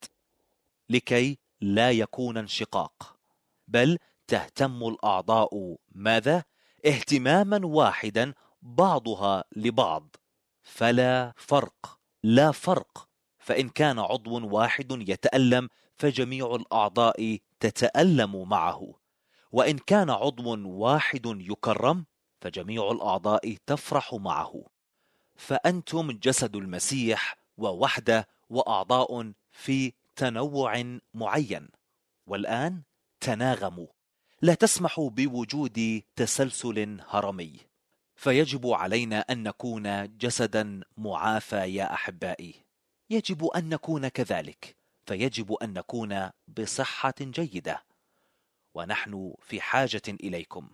لكي لا يكون انشقاق، بل تهتم الأعضاء ماذا؟ اهتماما واحدا بعضها لبعض، فلا فرق، لا فرق. فإن كان عضو واحد يتألم فجميع الأعضاء تتألم معه، وإن كان عضو واحد يكرم فجميع الأعضاء تفرح معه. فأنتم جسد المسيح ووحدة وأعضاء في تنوع معين. والآن تناغموا، لا تسمحوا بوجود تسلسل هرمي. فيجب علينا أن نكون جسدا معافى يا أحبائي، يجب أن نكون كذلك، فيجب أن نكون بصحة جيدة. ونحن في حاجة إليكم،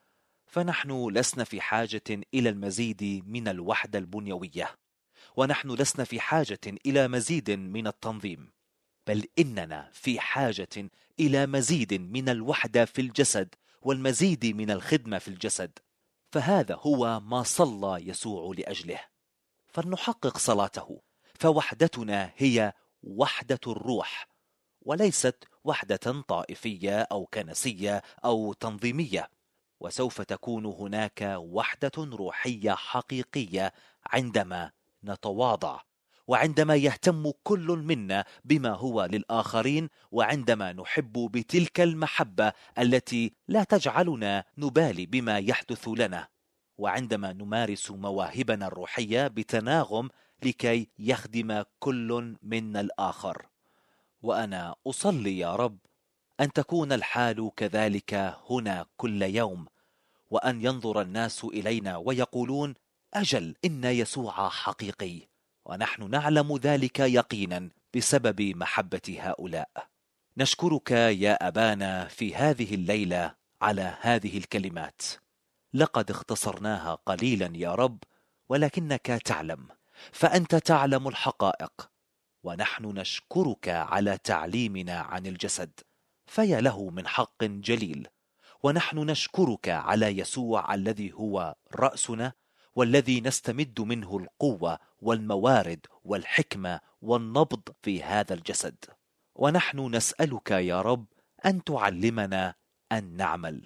فنحن لسنا في حاجة إلى المزيد من الوحدة البنيوية، ونحن لسنا في حاجة إلى مزيد من التنظيم، بل إننا في حاجة إلى مزيد من الوحدة في الجسد والمزيد من الخدمة في الجسد. فهذا هو ما صلى يسوع لأجله، فلنحقق صلاته. فوحدتنا هي وحدة الروح، وليست وحدة طائفية أو كنسية أو تنظيمية. وسوف تكون هناك وحدة روحية حقيقية عندما نتواضع، وعندما يهتم كل منا بما هو للآخرين، وعندما نحب بتلك المحبة التي لا تجعلنا نبالي بما يحدث لنا، وعندما نمارس مواهبنا الروحية بتناغم لكي يخدم كل منا الآخر. وأنا أصلي يا رب أن تكون الحال كذلك هنا كل يوم، وأن ينظر الناس إلينا ويقولون أجل إن يسوع حقيقي، ونحن نعلم ذلك يقينا بسبب محبة هؤلاء. نشكرك يا أبانا في هذه الليلة على هذه الكلمات، لقد اختصرناها قليلا يا رب، ولكنك تعلم، فأنت تعلم الحقائق، ونحن نشكرك على تعليمنا عن الجسد، فيا له من حق جليل. ونحن نشكرك على يسوع الذي هو رأسنا، والذي نستمد منه القوة والموارد والحكمة والنبض في هذا الجسد. ونحن نسألك يا رب أن تعلمنا أن نعمل،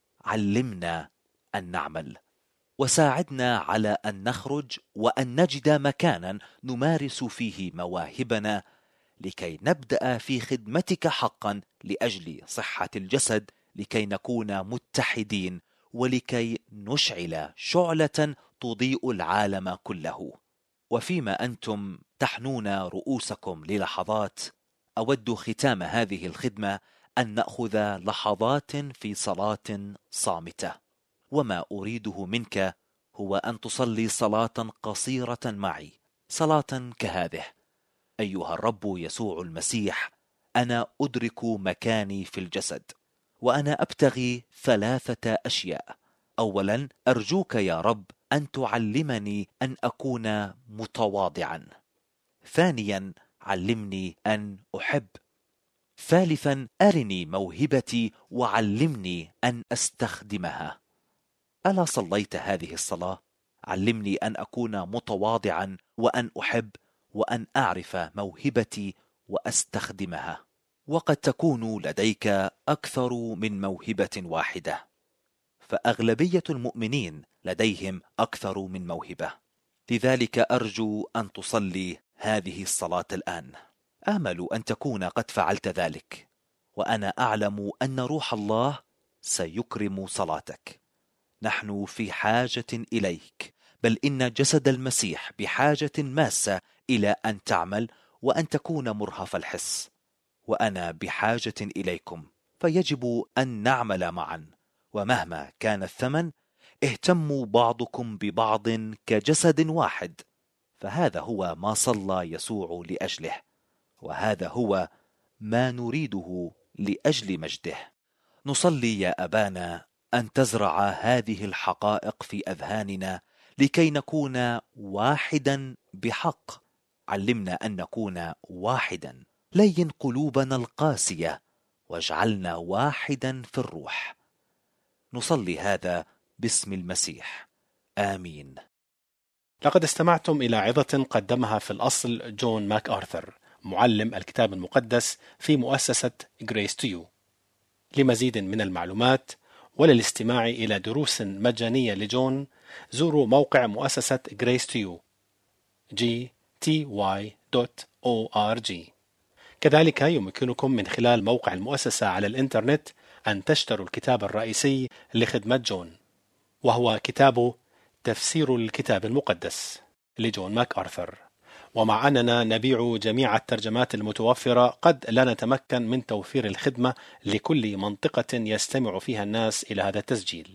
علمنا أن نعمل، وساعدنا على أن نخرج وأن نجد مكانا نمارس فيه مواهبنا، لكي نبدأ في خدمتك حقا لأجل صحة الجسد، لكي نكون متحدين، ولكي نشعل شعلة تضيء العالم كله. وفيما أنتم تحنون رؤوسكم للحظات، أود ختام هذه الخدمة أن نأخذ لحظات في صلاة صامتة. وما أريده منك هو أن تصلي صلاة قصيرة معي، صلاة كهذه: أيها الرب يسوع المسيح، أنا أدرك مكاني في الجسد، وأنا أبتغي ثلاثة أشياء. أولا، أرجوك يا رب أن تعلمني أن أكون متواضعا. ثانيا، علمني أن أحب. ثالثا، أرني موهبتي وعلمني أن أستخدمها. ألا صليت هذه الصلاة؟ علمني أن أكون متواضعا، وأن أحب، وأن أعرف موهبتي وأستخدمها. وقد تكون لديك أكثر من موهبة واحدة، فأغلبية المؤمنين لديهم أكثر من موهبة. لذلك أرجو أن تصلي هذه الصلاة الآن. آمل أن تكون قد فعلت ذلك، وأنا أعلم أن روح الله سيكرم صلاتك. نحن في حاجة إليك، بل إن جسد المسيح بحاجة ماسة إلى أن تعمل وأن تكون مرهف الحس، وأنا بحاجة إليكم، فيجب أن نعمل معا. ومهما كان الثمن، اهتموا بعضكم ببعض كجسد واحد. فهذا هو ما صلى يسوع لأجله، وهذا هو ما نريده لأجل مجده. نصلي يا أبانا أن تزرع هذه الحقائق في أذهاننا لكي نكون واحدا بحق. علمنا أن نكون واحدا، لين قلوبنا القاسية، واجعلنا واحدا في الروح. نصلي هذا باسم المسيح، آمين. لقد استمعتم إلى عظة قدمها في الأصل جون ماك آرثر، معلم الكتاب المقدس في مؤسسة Grace to You. لمزيد من المعلومات وللاستماع إلى دروس مجانية لجون، زوروا موقع مؤسسة Grace to You جي تي واي دوت أو آر جي. كذلك يمكنكم من خلال موقع المؤسسة على الإنترنت أن تشتروا الكتاب الرئيسي لخدمة جون، وهو كتاب تفسير الكتاب المقدس لجون ماك آرثر. ومع أننا نبيع جميع الترجمات المتوفرة، قد لا نتمكن من توفير الخدمة لكل منطقة يستمع فيها الناس إلى هذا التسجيل.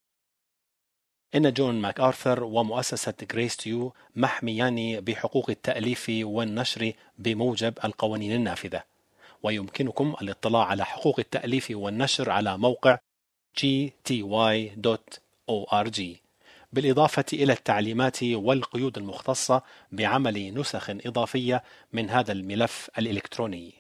إن جون ماك آرثر ومؤسسة Grace to You محميان بحقوق التأليف والنشر بموجب القوانين النافذة، ويمكنكم الاطلاع على حقوق التأليف والنشر على موقع جي تي واي دوت أو آر جي، بالإضافة إلى التعليمات والقيود المختصة بعمل نسخ إضافية من هذا الملف الإلكتروني.